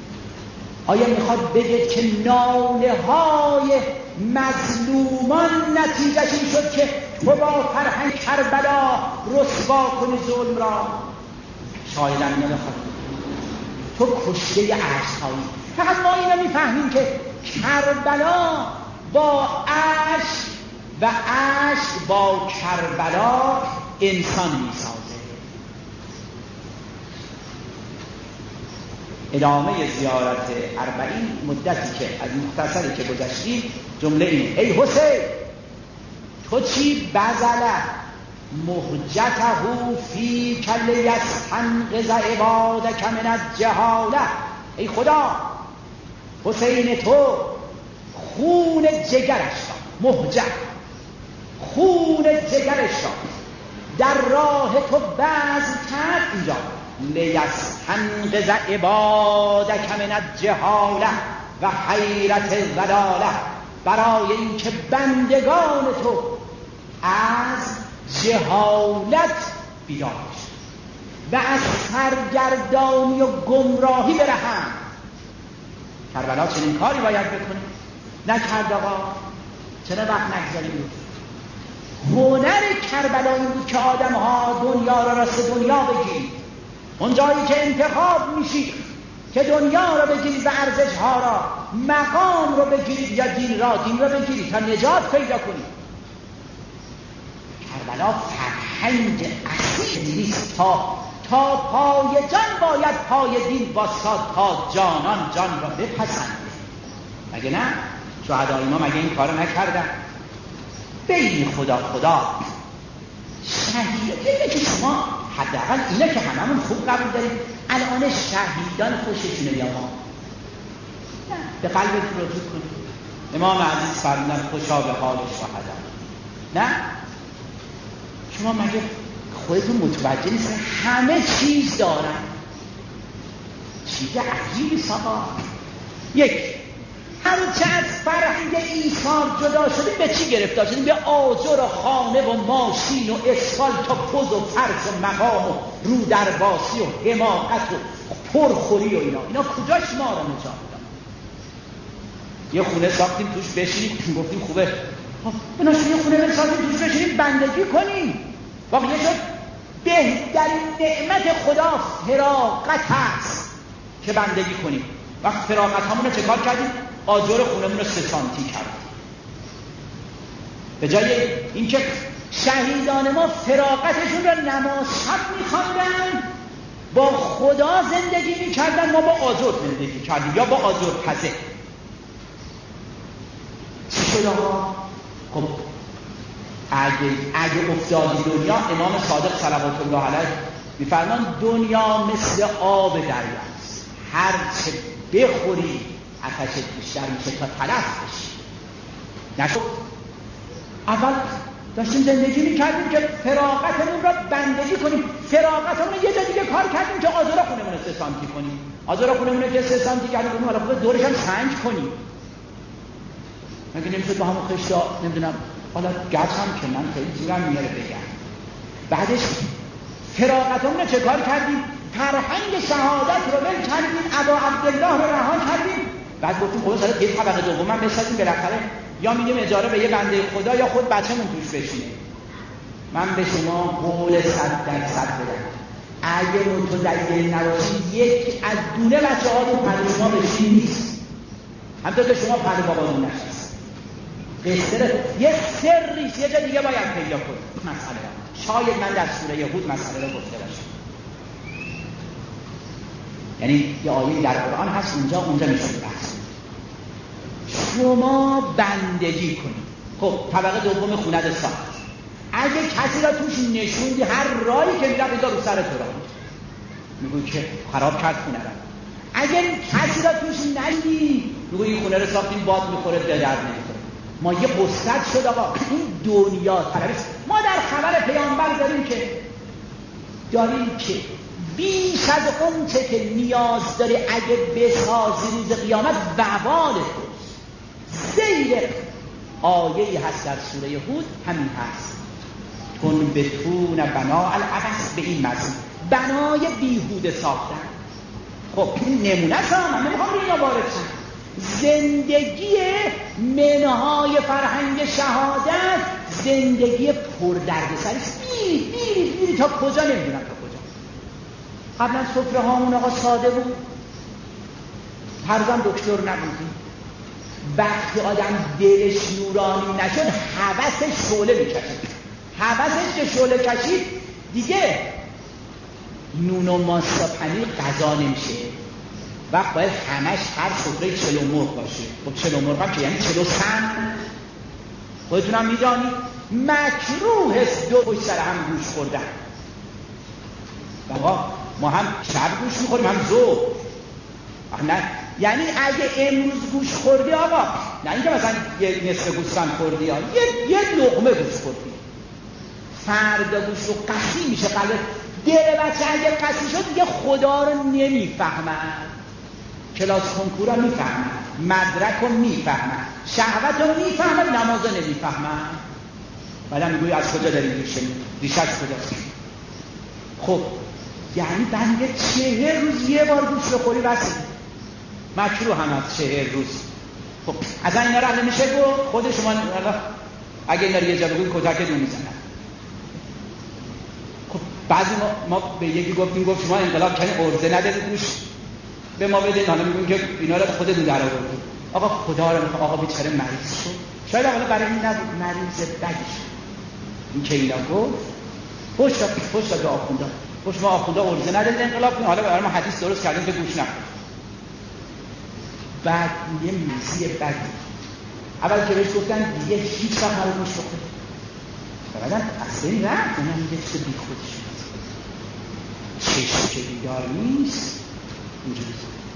آیا میخواد بگه که ناله های مظلومان نتیجهش این شد که تو با فرهنگ کربلا رسوا کنی ظلم را؟ شاید هم نمیخواد. تو کشته عشقهایی. فقط ما اینو میفهمیم که کربلا با عشق و عشق با کربلا انسان میسازه. ادامه زیارت 40 مدتی که از مختصری که گذشتیم جمله اینه: ای حسین تو چی بذله مهجته فی کل یستنقذ عبادک من الجهاله. ای خدا، حسین تو خون جگرش را، مهجه خون جگرش را در راه تو بذل کرد اینجا، لیستنقذ عبادک من الجهاله و حیرت الضلاله، برای اینکه بندگان تو از جهالت بیدار بشن و از سرگردانی و گمراهی برهند. کربلا چنین کاری باید بکنه، نکرد. آقا چرا وقت نگذاریم؟ هنر کربلا این بود که آدم ها دنیا را راست دنیا بگیرید. اونجایی که انتخاب میشید که دنیا را بگیرید و ارزش ها را، مقام را بگیرید یا دین را بگیرید تا نجات پیدا کنید. کربلا فرهنگ اصیل نیست. تا پای جان باید پای دین باساد، تا جانان جان را بپسند. مگه نه؟ شهدای ما مگه این کارو نکردن؟ بین خدا شهید که شما حداقل اینه که هممون خوب قبول داریم. الان شهیدان خوششونه یا ما؟ نه، به قلبتون رجوع کنید. امام عزیز فرمودن خوشا به حال شهدا. نه؟ شما مگه خودتون متوجه نیستن همه چیز دارن؟ چیز عجیبی ساقا. یک، هرچه از فرهنگ ایثار جدا شدیم به چی گرفتار شدیم؟ به آجر و خانه و ماشین و اسفالت و پوز و فرش و مقام و رو درباسی و حماقت و پرخوری و اینا کجاش ما رو نجات داد؟ یه خونه ساختیم توش بشینیم، گفتیم خوبه، بناشون یه خونه ساختیم توش بشینیم بندگی کنیم. واقعا شد بهترین نعمت خدا فراغت هست که بندگی کنیم. وقت فراغت همون رو چه کار کردیم؟ آجر خونمون رو 3 سانتی کردیم. به جای اینکه شهیدان ما فراغتشون رو نماز شب می‌خواندن، با خدا زندگی می‌کردن، ما با آجر زندگی کردیم یا با آجر پزه. چی شد آقا؟ خب اگه افتادی دنیا، امام صادق صلوات الله علیه می‌فرمان دنیا مثل آب دریاست، هر چه بخوری آتشت بیشتر میشه تا تلف بشی. نشد اول داشتیم زندگی میکردیم که فراغتمون را بندگی کنیم، فراغتمون رو یه جا دیگه کار کردیم که آجر خونمون رو 3 سانتی کنیم. آجر خونمون رو که 3 سانتی کردیم، حالا خوبه دورش هم سنگ کنیم. مگه نمیشد با همون خشتا نمیدونم حالا گچ هم که من خیلی زورم میاره بگم. بعدش فراغتمون رو چه کار کردیم؟ فرهنگ شهادت رو ول کردیم، ابا عبدالله رو رها کردیم. بعد گفتیم خدا ساعت یه طبقه دومم بسازیم، بالاخره یا میدیم اجاره به یه بنده خدا یا خود بچه‌مون توش بشینه. من به شما قول 100% بدم، اگه متدین نباشید یک از دونه بچه‌ها تو پنج شما بشین نیست، همطور که شما پنج باباتون نشست. قصه یه سریست، یه جا دیگه باید پیدا کنید مسئله را. شاید من در سوره هود مسئله رو گفته باشم، یعنی یه آیه در قرآن هست اونجا میشه بحث. شما بندگی کنید. خب طبقه دوم خونه رو ساخت، اگه کسی را توش نشوندی هر راهی که میره بذار رو سر تو را میگوی که خراب کرد خونه را. اگه کسی را توش نشوندی میگوی این خونه رو ساختیم باد میخوره به درد نمیخوره. ما یه قصت شد آقا این دنیا طلبیست. ما در خبر پیامبر داریم که بیش از اون چه که نیاز داره اگه بسازی روز قیامت وبال توست. زیر آیه‌ای هست در سوره هود همین هست، تون بتون بنا العبث، به این معنی بنای بیهوده ساختن. خب این نمونه است، من نمیخوام روی اینا وارد شم. زندگی منهای فرهنگ شهادت زندگی پردردسری است. میری تا کجا نمیدونم تا کجا. قبلا سفره هامون آقا ساده بود، هرزم دکتر نبودیم. وقتی آدم دلش نورانی نشد هوسش شعله میکشید. هوسش که شعله کشید دیگه نون و ماست و پنیر غذا نمیشه. وقت باید همش هر سفره چلو مرغ باشه. خب چلو مرغ هم که یعنی چلو سن. خودتونم میدانید مکروه است دو پشت سر هم گوش خوردن. بابا ما هم شب گوش میخوریم هم ظهر. نه یعنی اگه امروز گوش خوردی آقا، نه اینکه مثلا یه نصف گوشتن خوردی یا یه لقمه گوش خوردی، فردا گوش رو قصی میشه. قلب دل بچه اگه قصی شد دیگه خدا رو نمیفهمن، کلاس کنکور رو میفهمن، مدرک رو میفهمن، شهوت رو میفهمن، نماز رو نمیفهمن. بعدم میگوی از کجا داریم ریشش کجاست؟ خب یعنی بنده 40 روز یه بار گوش بخوری بسید مکروه هم از 40 روز. خب از اینا رو نمیشه گفت. خود شما اگه اینا رو یه جا بگوید کتکتون میزنن. خب بعضی ما به یکی گفت شما انقلاب کنی ارزه ندادید گوش به ما بدین، حالا میگیم که اینا رو خودتون در آوردید. آقا خدا رو میخوام، آقا بیچاره مریض شد، شاید حالا برای این نبود، مریض بدی شد. این که اینا گفت پشت به آخونده، پشت ما آخونده ارزه ندادید انقلاب کنی، حالا برای ما حدیث درست کردیم که گوش نکنید. بعد یه میزی بدی اول که بهش گفتن دیگه هیچ وقت نباید گوش بخوری، بعدم اصلا رفت اونم میگه چه بی خودی شد، چشم که بیدار نیست اینجوری.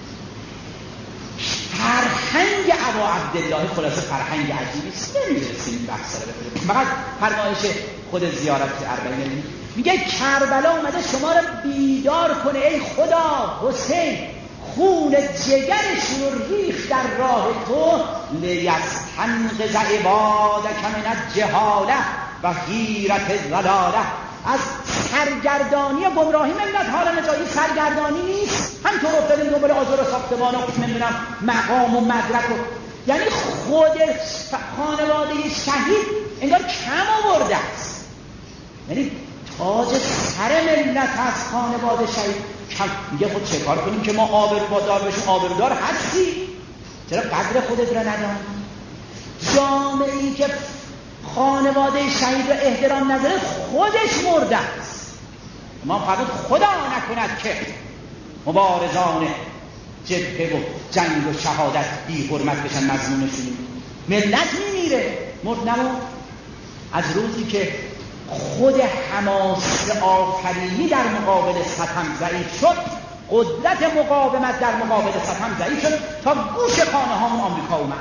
فرهنگ ابا عبدالله خلاصه فرهنگ عجیبی است، نمیرسیم این بحث رو بکنیم. فقط فرمایش خود زیارت اربعین میگه کربلا اومده شما رو بیدار کنه. ای خدا حسین خون جگرشون رو ریخت در راه تو، لیستنقذ عبادک من الجهاله و حیرت الضلاله. از سرگردانی گمراهی ملت حالا نجایی سرگردانی نیست. همطور افتادیم دنبال آجر و ساختمان و نمیدونم مقام و مدرک و یعنی خود خانواده شهید انگار کم آورده است. یعنی تاج سر ملت از خانواده شهید کم. میگه خود چه کار کنیم که ما آبرودار بشیم؟ آبرودار هستی، چرا قدر خودت را ندانی؟ جامعه‌ای که خانواده شهید را احترام نذاره خودش مرده است. ما فقط خدا نکند که مبارزان جبهه و جنگ و شهادت بی حرمت بشن مظلومشون. ملت میمیره، مرد نمون. از روزی که خود حماس آفرینی در مقابل ستم ضعیف شد، قدرت مقاومت در مقابل ستم ضعیف شد تا گوش خانه هامون آمریکا اومد.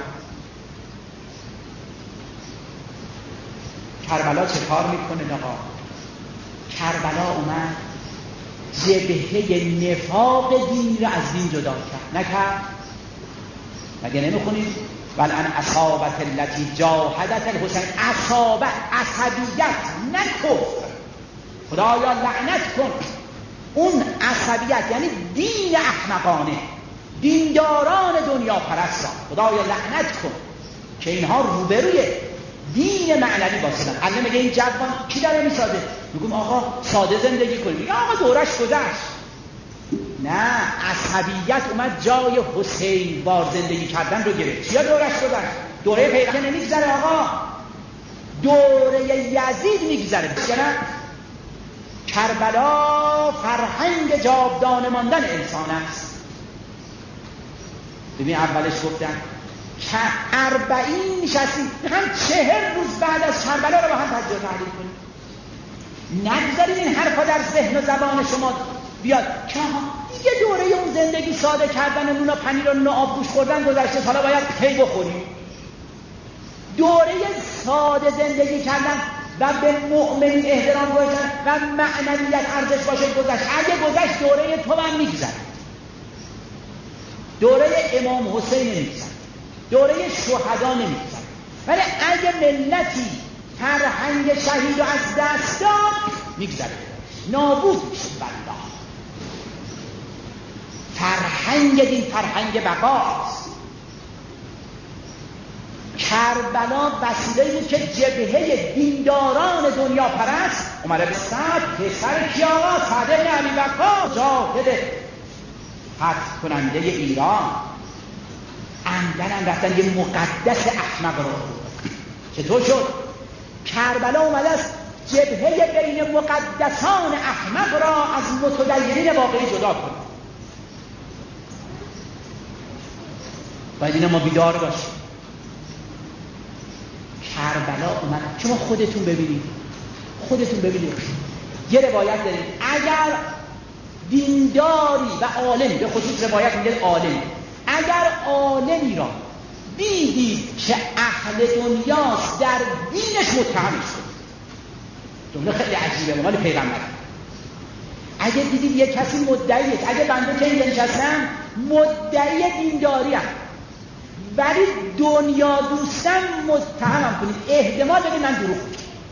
کربلا چه کار میکنه آقا؟ کربلا اومد جبهه نفاق دین را از دین جدا کرد. نکرد؟ مگه نمیخونید والان اصابت التي جاهدت الحسین؟ اصابت عصبیت نه کفر. خدایا لعنت کن اون عصبیت، یعنی دین احمقانه، دینداران دنیا پرست را خدایا لعنت کن که اینها روبروی دین معنوی باسدن. الله میگه این جوان کی داره میسازه؟ میگم آقا ساده زندگی کنیم. میگه آقا دورش گذشت. نه، عصبیت اومد جای حسین بار زندگی کردن رو گرفت. چیا دورش گذشت؟ دوره پیغمبر نمیگذره آقا، دوره یزید میگذره. نه، کربلا فرهنگ جاودانه ماندن انسان است. ببین اولش گفتن که 40 نشستیم، هم 40 روز بعد از کربلا رو با هم تجزیه و تحلیل کنیم. نگذارید این حرفا در ذهن و زبان شما بیاد که دیگه دوره اون زندگی ساده کردن نون و پنیر و نون و آب گوش خوردن گذشته، حالا باید پی بخوریم. دوره ساده زندگی کردن و به مؤمنین احترام گذاشتن و معنویت ارزش باشه گذشت. اگه گذشت دوره تو هم میگذره، دوره امام حسین نمیگذره، دوره شهدا نمیگذره. ولی اگه ملتی فرهنگ شهید رو از دست داد میگذره، نابود میشه. والله فرهنگ دین فرهنگ بقاست. کربلا وسیله بود که جبهه دینداران دنیا پرست عمر بن سعد پسر کی آقا؟ سعد بن ابی وقاص جاهد فتح کننده ایران عمدن رفتن یه مقدس احمق رو چطور شد؟ کربلا اومده است جبهه بین مقدسان احمق را از متدینین واقعی جدا کنه. باید اینا ما بیدار باشیم. کربلا اومد. شما خودتون ببینید یه روایت داریم اگر دینداری و عالم، به خصوص روایت میگه عالم، اگر عالمی را دیدید که اهل دنیاست در دینش متهمش کنید. جمله خیلی عجیبه مال پیغمبر. اگه دیدید یک کسی مدعیه، اگه بنده که اینجا نشستم مدعی دینداری هم ولی دنیا دوستم متهمم کنید، احتمال بده من دروغ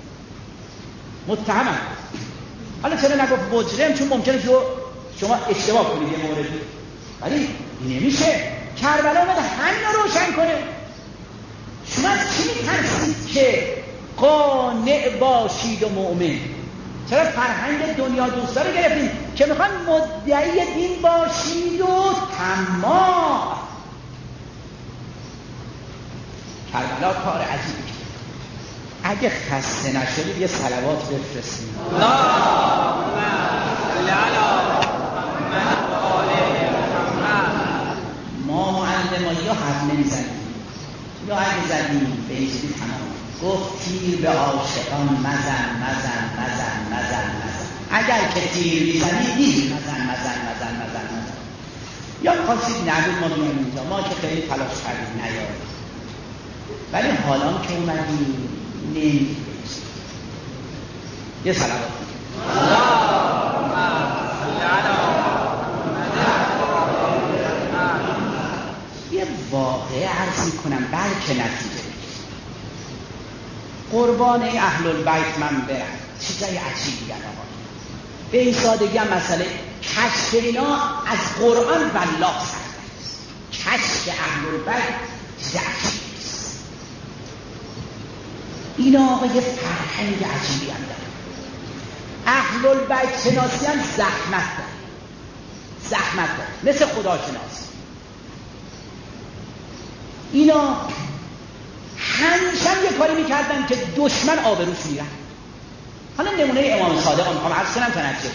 متهمم. حالا چرا نگفت مجرم؟ چون ممکنه که شما اشتباه کنید یه موردی، ولی نمیشه. کربلا اومده همین رو روشن کنه. شما از چی میترسید که قانع باشید و مؤمن؟ چرا فرهنگ دنیا دوستا رو گرفتید که میخوان مدعی دین باشید و طماع؟ کربلا کار عجیبی کرد. اگه خسته نشدید یه صلوات بفرستید. ما معلم‌ها یا حرف نمیزنیم یا اگه زدیم به این چیزی تمام. گفت تیر به عاشقان مزن. اگر که تیر میزنی دیر مزن. یا خواستید نگید ما بیایم اینجا، ما که خیلی تلاش کردیم نیاریم، ولی حالا که اومدیم نمیدیم. یه صلوات یه واقعه عرض میکنم بلکه نتیجه قربان اهل البیت من برم. چیزای عجیبی آقا. به این سادگی هم مسئله کشف اینا از قرآن والله سخت است. کشف اهل البیت چیز عجیبی است. اینا آقا یه فرهنگ عجیبی هم داره. اهل البیت شناسی هم زحمت داره مثل خدا شناسی. اینا همیشه یه کاری میکردن که دشمن آبروش میرن. حالا نمونه امام صادق میخوام عرض کنم تا نتیجه.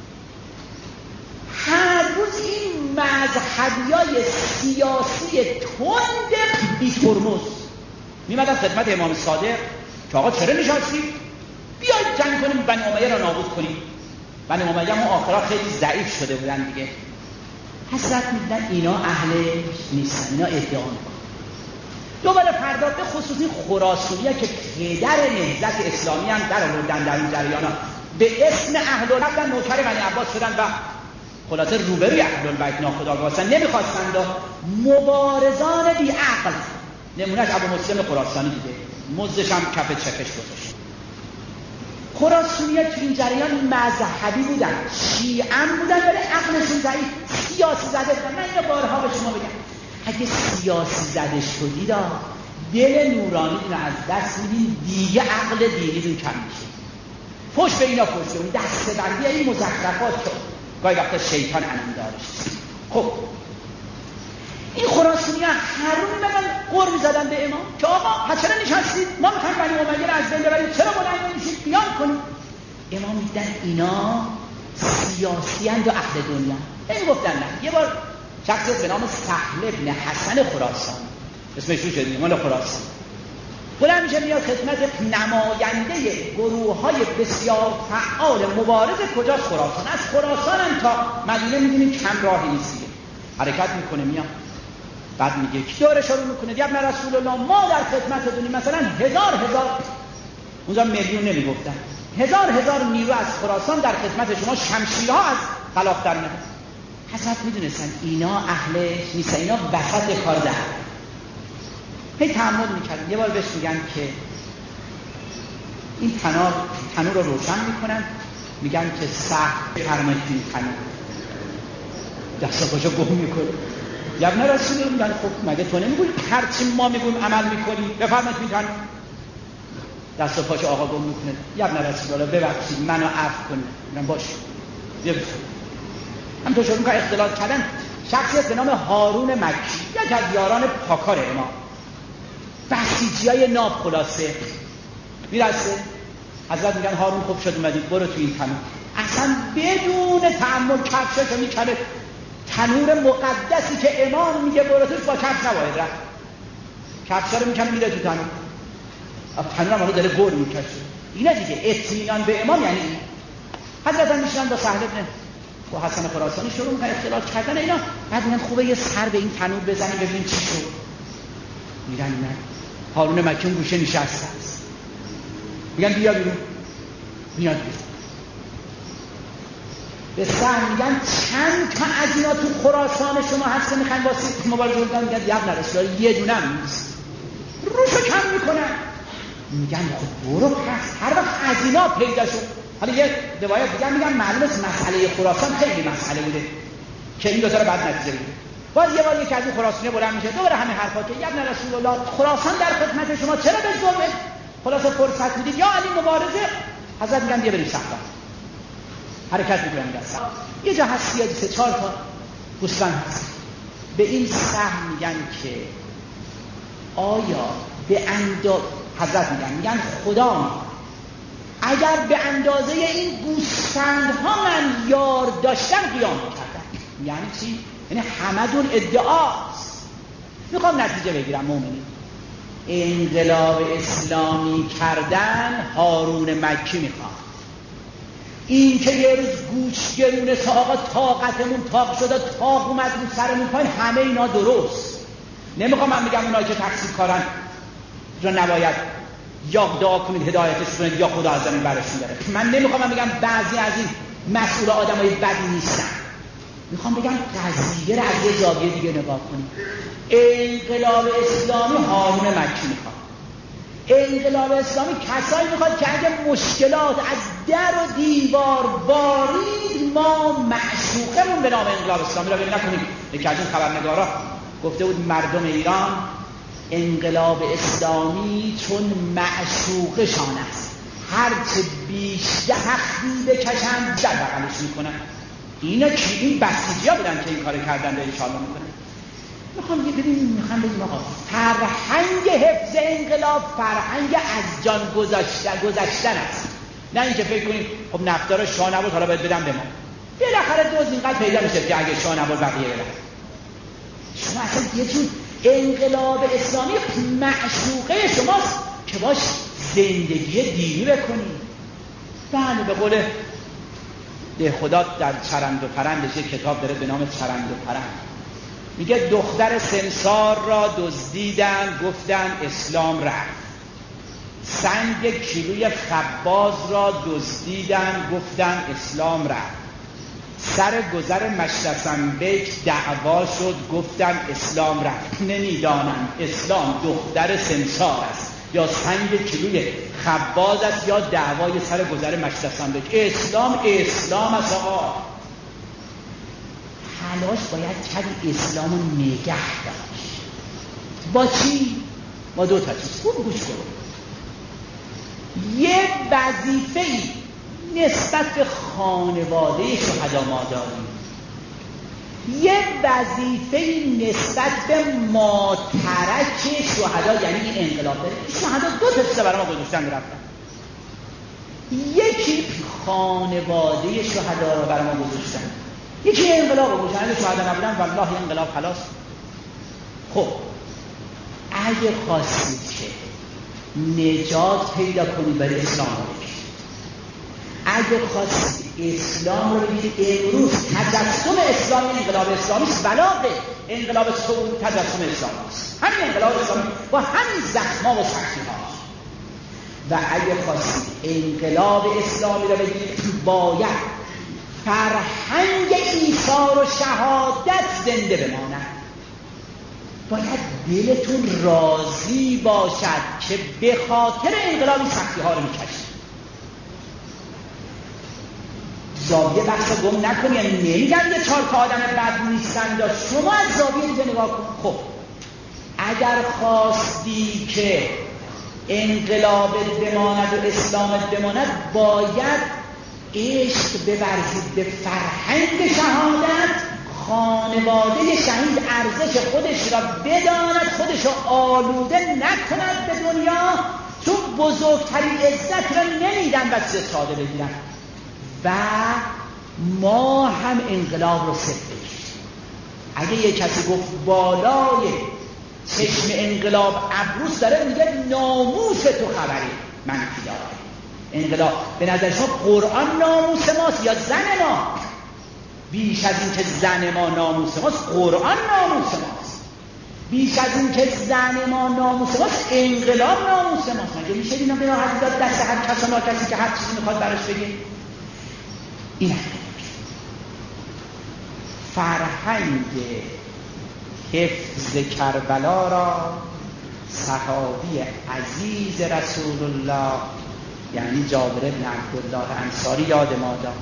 هر روز این مذهبیای سیاسی تند بی ترمز میمدن خدمت امام صادق که آقا چرا نشستی؟ بیاید جنگ کنیم بنی امیه را نابود کنیم. بنی امیه هم آخرا خیلی ضعیف شده بودن دیگه. حسرت میدن اینا اهل نیستن، اینا ادعا میکنن. دوباره فردا به خصوصی خراسانی‌ها که پدر نهضت اسلامی هم در آوردن در این جریانا به اسم اهل البیت نوکر بنی عباس شدن و خلاصه روبروی اهل البیت ناخودآگاه هستن، نمیخواستند مبارزان بی عقل. نمونهش ابو مسلم خراسانی دیگه، مزدش هم کف چکش گذاشت. خراسانی‌ها تو این جریان مذهبی بودن، شیعه بودن ولی عقلشون ضعیف، سیاسی زده بودن. من اینو بارها به شما بگم اگه سیاسی زده شدید دل نورانی رو از دست میدین، دیگه عقل دینی کم میشه. فوش به اینا فوش کنید، دسته‌بندی این مزخرفات که گاهی وقتا شیطان انم دارش. خب این خراسانی‌ها هر روز میمدن قر می‌زدن به امام که آقا چرا نشستید؟ ما می‌خوایم بنی امیه رو از بین ببریم، چرا بلند نمیشید بیان کنید؟ امام می‌دیدن اینا سیاسی‌اند و اهل دنیا. نمی‌گفتن نه. یه بار شخصیت به نام سهل ابن حسن خراسان، اسمش رو شدید مال خراسان، بلند میشه میاد خدمت نماینده گروه‌های بسیار فعال مبارز کجاست؟ خراسان. از خراسان هم تا مدینه می‌بینیم کم راهی نیست. حرکت میکنه میاد، بعد میگه کی داره شروع میکنه؟ یا ابن رسول الله ما در خدمتتونیم. مثلا هزار اونجا میلیون نمیگفتن، هزار نیرو از خراسان در خدمت شما، شمشیرها از خلاف در میاد. حضرت میدونستن اینا اهل نیستن، اینا وسط کار دارن. هی تأمل میکردن. یه بار بهش میگن که این تنور رو روشن میکنن، میگن که سخت بفرمایید این تنور. دست و پاشو گم میکنه. یا ابن رسول الله میگن خب مگه تو نمیگویی هرچی ما میگوییم عمل میکنی؟ بفرمایید میتونی. دست و پاشو آقا گم میکنه. یا ابن رسول الله ببخشید منو عفو کنید. میگن باشه. بیا هم تو شروع میکنه اختلاط کردن. شخصیت به نام هارون مکی، یک از یاران پاکار امام، بسیجیای ناب خلاصه میرسه. حضرت میگن هارون خوب شد اومدی، برو تو این تنور. اصلا بدون تأمل کفشاشو میکنه. تنور مقدسی که امام میگه برو توش، با کفش نباید رفت. کفشا رو میکنه میره تو تنور. تنور هم حالا داره گل میکشه. اینه دیگه اطمینان به امام یعنی این. حضرت هم میشنن با سهل ابن و حسن خراسانی شروع میکنه اختلاط کردن اینا. بعد میگن خوبه یه سر به این تنور بزنیم ببینیم چی شد. میگن نه. هارون مکی اون گوشه نشسته است. میگن بیا بیرون. میاد بیرون. به سهل میگن چند تا از اینا تو خراسان شما هست که میخواین واسه مبارزه بودن؟ میگن یه ابن رسول الله یه دونه هم نیست. روشو کم میکنن. میگن خب برو پس هر وقت از اینا پیدا شد. حالا یه روایت دیگه میگن معلومه مسئله خراسان خیلی مسئله بوده که این دو تا رو بعد نتیجه بگیره. باز یه بار یکی از این خراسانی بلند میشه دوباره همه حرفا که ابن رسول الله خراسان در خدمت شما، چرا به ظلم خلاص فرصت میدید یا علی مبارزه؟ حضرت میگن بیا بریم صحرا. حرکت میکنن میگن یه جا هست یا 3-4 تا گوسفند هست. به این سهم میگن که آیا به حضرت میگن خدا اگر به اندازه این گوسفندها من یار داشتم قیام میکردم. یعنی چی؟ یعنی همدون ادعاست. میخوام نتیجه بگیرم مومنین. انقلاب اسلامی کردن هارون مکی میخواد. این که یه روز گوش گرونه آقا طاقتمون طاق شده، طاق اومد رو سرمون پایین، همه اینا درست. نمیخوام من بگم اونایی که تقصیر کارن رو نباید یا دعا کنید هدایتش کنید یا خدا از زمین برشون داره. من نمیخوام من بگم بعضی از این مسئول آدمای بدی نیستن. میخوام بگم قضیه رو از یه زاویه دیگه نگاه کنید. انقلاب اسلامی هارون مکی میخواد. انقلاب اسلامی کسایی میخواد که اگه مشکلات از در و دیوار بارید ما معشوقمون به نام انقلاب اسلامی رو ببین نکنیم. یکی از این خبرنگارا گفته بود مردم ایران انقلاب اسلامی چون معشوقشان است، هرچه بیشتر تختی بکشن در بغلش میکنن. اینا کی؟ این بسیجی ها بودن که این کار کردن به انشاءالله میکنن. میخوام بگیم آقا فرهنگ حفظ انقلاب فرهنگ از جان گذشتن است. نه اینکه فکر کنیم خب نفتار شاه نبود حالا باید بدم به ما. بالاخره دوز اینقدر پیدا میشه که اگه شاه نبود بقیه بدن. شما اصلا یه جور انقلاب اسلامی معشوقه شماست که باش زندگی دینی بکنید. بله به قول ده خدا در چرند و پرندش یک کتاب داره به نام چرند و پرند. میگه دختر سمسار را دزدیدن گفتن اسلام رفت. سنگ کیلوی خباز را دزدیدن گفتن اسلام رفت. سر گذر مشتسنبک دعوا شد گفتن اسلام رفت. نمیدانم اسلام دختر سمسار است یا سنگ کیلوی خباز است یا دعوای سر گذر مشتسنبک. اسلام است آقا. تلاش باید کرد اسلامو نگه داشت. با چی؟ با دو تا چیز. خوب گوش کنید. یه وظیفه‌ای نسبت به خانواده شهدا ما داریم. یه وظیفه‌ای نسبت به ماترک شهدا، یعنی این انقلاب داره. شهدا دو تا چیز برای ما گذاشتن رفتن. یکی خانواده شهدا رو برای ما گذاشتن. یکی انقلاب رو گذاشتن. اگه شهدا نبودن والله انقلاب خلاص. خب اگه خواستید که نجات پیدا کنید برای اسلام رو بگید، اگه خواستید اسلام رو بگید، امروز تجسم اسلامی انقلاب اسلامی است. بلاغه انقلاب اسلامی تجسم اسلامی است. همین انقلاب اسلامی با همین زخم‌ها و سختی‌هاش. و اگه خواستید انقلاب اسلامی رو بگید باید فرهنگ ایثار و شهادت زنده بماند. باید دلتون راضی باشد که به خاطر انقلابی سختی ها رو میکشید. زاویه بحث رو گم نکنی. یعنی نمیگم یه 4 تا آدم بد نیستن، شما از زاویه دیگه نگاه کن. خب اگر خواستی که انقلابت بماند و اسلامت بماند، باید عشق بورزید به فرهنگ شهادت. خانواده شهید ارزش خودش را بداند، خودش را آلوده نکند به دنیا، چون بزرگترین عزت را نمیدن بچه ساده بگیرن. و ما هم انقلاب رو صفت بگیریم. اگه یه کسی گفت بالای چشم انقلاب ابروس داره، میگه ناموس تو خبری منفی داره. انقلاب به نظر شما قرآن ناموس ماست یا زن ما؟ بیش از این که زن ما ناموس ماست، قرآن ناموس ماست. بیش از این که زن ما ناموس ماست، انقلاب ناموس ماست. مگه میشه اینا به راحتی داد دست هر کس و ناکسی که هر چیزی میخواد براش بگه؟ این فرهنگ حفظ کربلا را صحابی عزیز رسول الله یعنی جابر بن عبدالله انصاری یاد ما داد.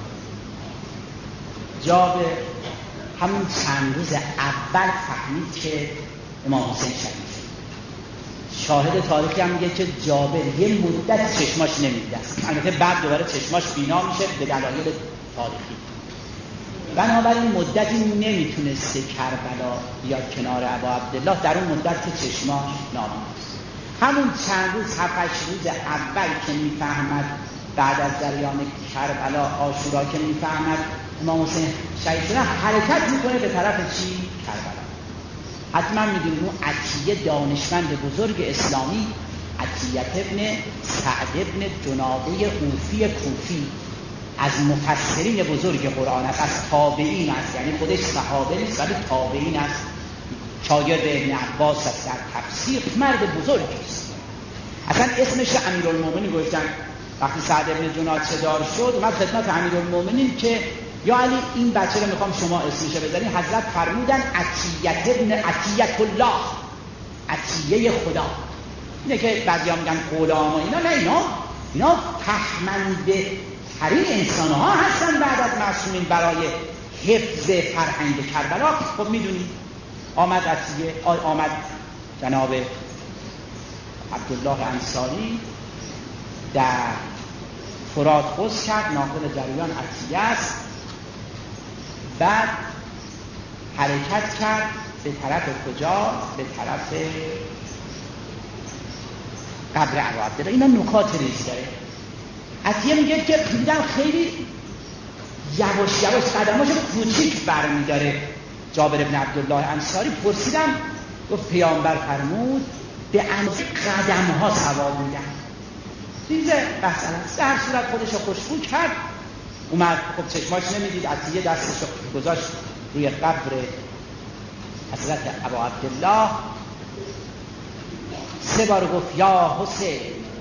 جابر همون چند روز اول فهمید که امام حسین شهید. شاهد تاریخی هم میگه که جابر یه مدت چشماش نمیدید است. البته بعد دوباره چشماش بینا میشه به دلایل تاریخی. بنابراین مدتی نمیتونسته کربلا بیاد کنار ابا عبدالله، در اون مدت که چشماش نابینا است. همون چند روز 7-8 روز اول که میفهمد بعد از جریان کربلا عاشورا که میفهمد امام حسین شهید شدن، حرکت میکنه به طرف چی؟ کربلا. حتما میدونیم اون عطیه دانشمند بزرگ اسلامی، عطیه ابن سعد ابن جناده اوفی کوفی، از مفسرین بزرگ قرآن است، از تابعین است، یعنی خودش صحابه نیست ولی تابعین است، شاگرد ابن عباس است در تفسیر، مرد بزرگی است. اصلا اسمش امیرالمومنین گفتن. وقتی سعد ابن جناده دار شد اومد خدمت امیرالمومنین که یا علی این بچه رو میخوام شما اسمش بذارین. حضرت فرمودن عطیه ابن عطیه الله، عطیه خدا. اینه که بعضیا میگن غلام و اینا، نه، اینا تهمنده ترین انسان ها هستن بعد از معصومین برای حفظ فرهنگ کربلا. خب میدونید آمد جناب عبدالله انصاری در فرات غوث کرد، ناقل جریان عطیه است. بعد حرکت کرد به طرف کجا؟ به طرف قبر ابا عبدالله. اینا نکات ریز داره. عطیه میگه که دیدم خیلی یواش یواش قدماشو کوچیک برمیداره جابر بن عبدالله انصاری. پرسیدم، گفت پیامبر فرمود به اندازه قدم‌ها ثواب میدن. چیزه مثلا در صورت خودشو خوشبو کرد، اومد. خب چشماش نمیدید. عطیه دستشو گذاشت روی قبر حضرت ابا عبدالله، 3 بار گفت یا حسین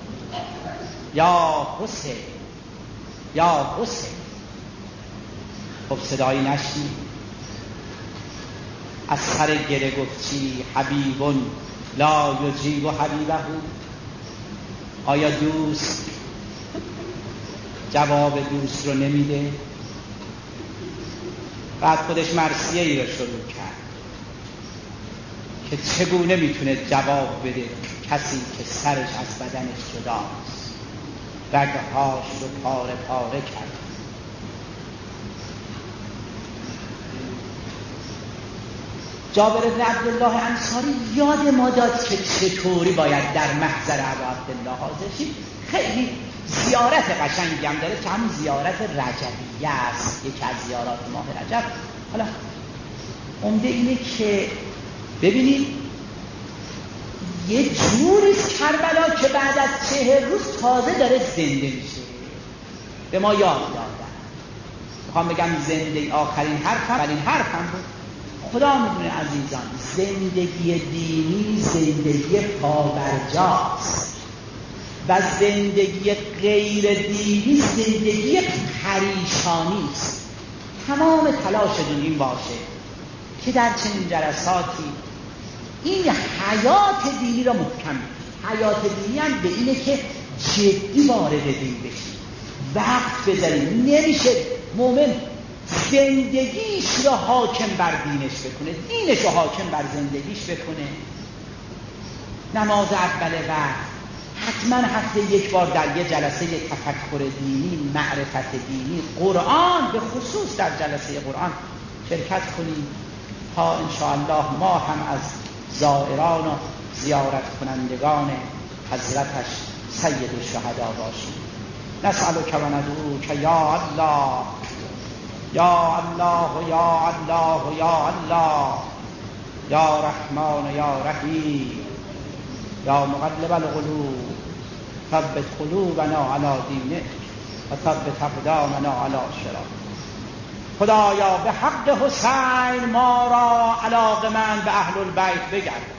یا حسین یا حسین. خب صدایی نشنید. از سر گله گفت چی؟ حبیبون لا یجیب حبیبه. آیا دوست جواب دوست رو نمیده؟ بعد خودش مرثیه ای رو شروع کرد که چگونه میتونه جواب بده کسی که سرش از بدنش جداست، رگهاش رو پاره پاره کرد. جابر بن عبدالله انصاری یاد ما داد که چطوری باید در محضر ابا عبدالله حاضر شیم. خیلی زیارت قشنگی هم داره که همون زیارت رجبیه است، یکی از زیارات ماه رجب. حالا عمده اینه که ببینید یه جوری کربلا که بعد از 40 روز تازه داره زنده میشه. به ما یاد دادن. میخوام بگم زنده آخرین حرفم بود. خدا میدونه عزیزان، زندگی دینی زندگی پابرجاست و زندگی غیر دینی زندگی پریشانی است. تمام تلاشتون این باشه که در چنین جلساتی این حیات دینی را محکم بگیرید. حیات دینی هم به اینه که جدی وارد دین بشید، وقت بذارید. نمیشه مومن زندگیش رو حاکم بر دینش بکنه، دینش رو حاکم بر زندگیش بکنه. نماز اول وقت حتما هفته یک بار در یه جلسه تفکر دینی، معرفت دینی، قرآن به خصوص در جلسه قرآن شرکت کنیم تا انشاءالله ما هم از زائران و زیارت کنندگان حضرتش سید الشهدا باشیم. نسألک و ندعوک یا الله یا الله یا الله یا الله یا رحمان یا رحیم یا مقلب القلوب ثبت قلوبنا علی دینک و ثبت اقدامنا علی شرع. خدایا به حق حسین ما را علاقه‌مند به اهل البیت بگرد.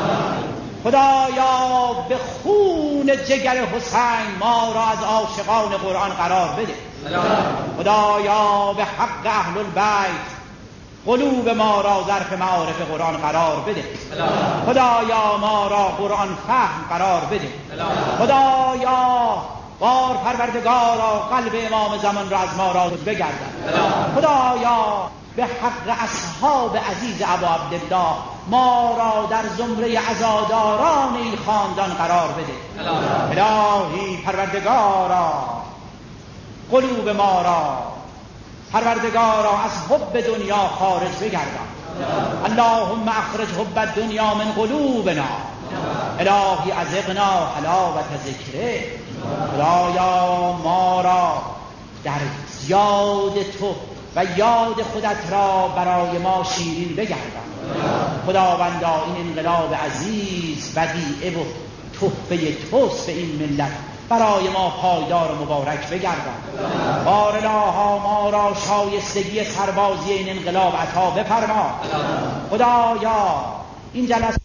خدایا به خون جگر حسین ما را از عاشقان قرآن قرار بده. خدایا به حق اهل البیت قلوب ما را ظرف معارف قرآن قرار بده. خدایا ما را قرآن فهم قرار بده. خدایا بار پروردگارا قلب امام زمان را از ما را بگردن. خدایا به حق اصحاب عزیز ابا عبدالله ما را در زمره عزاداران این خاندان قرار بده. الهی پروردگارا قلوب ما را پروردگارا از حب دنیا خارج بگردان. اللهم اخرج حب الدنیا من قلوبنا. الهی ازغنا حلاوت ذکره. خدایا ما را در یاد تو و یاد خودت را برای ما شیرین بگردان. خداوندا این انقلاب عزیز ودیعه و تحفه توست به این ملت برای ما پایدار و مبارک بگردان. بارالها ما را شایستگی سربازی این انقلاب عطا بفرما. خدایا این جلسه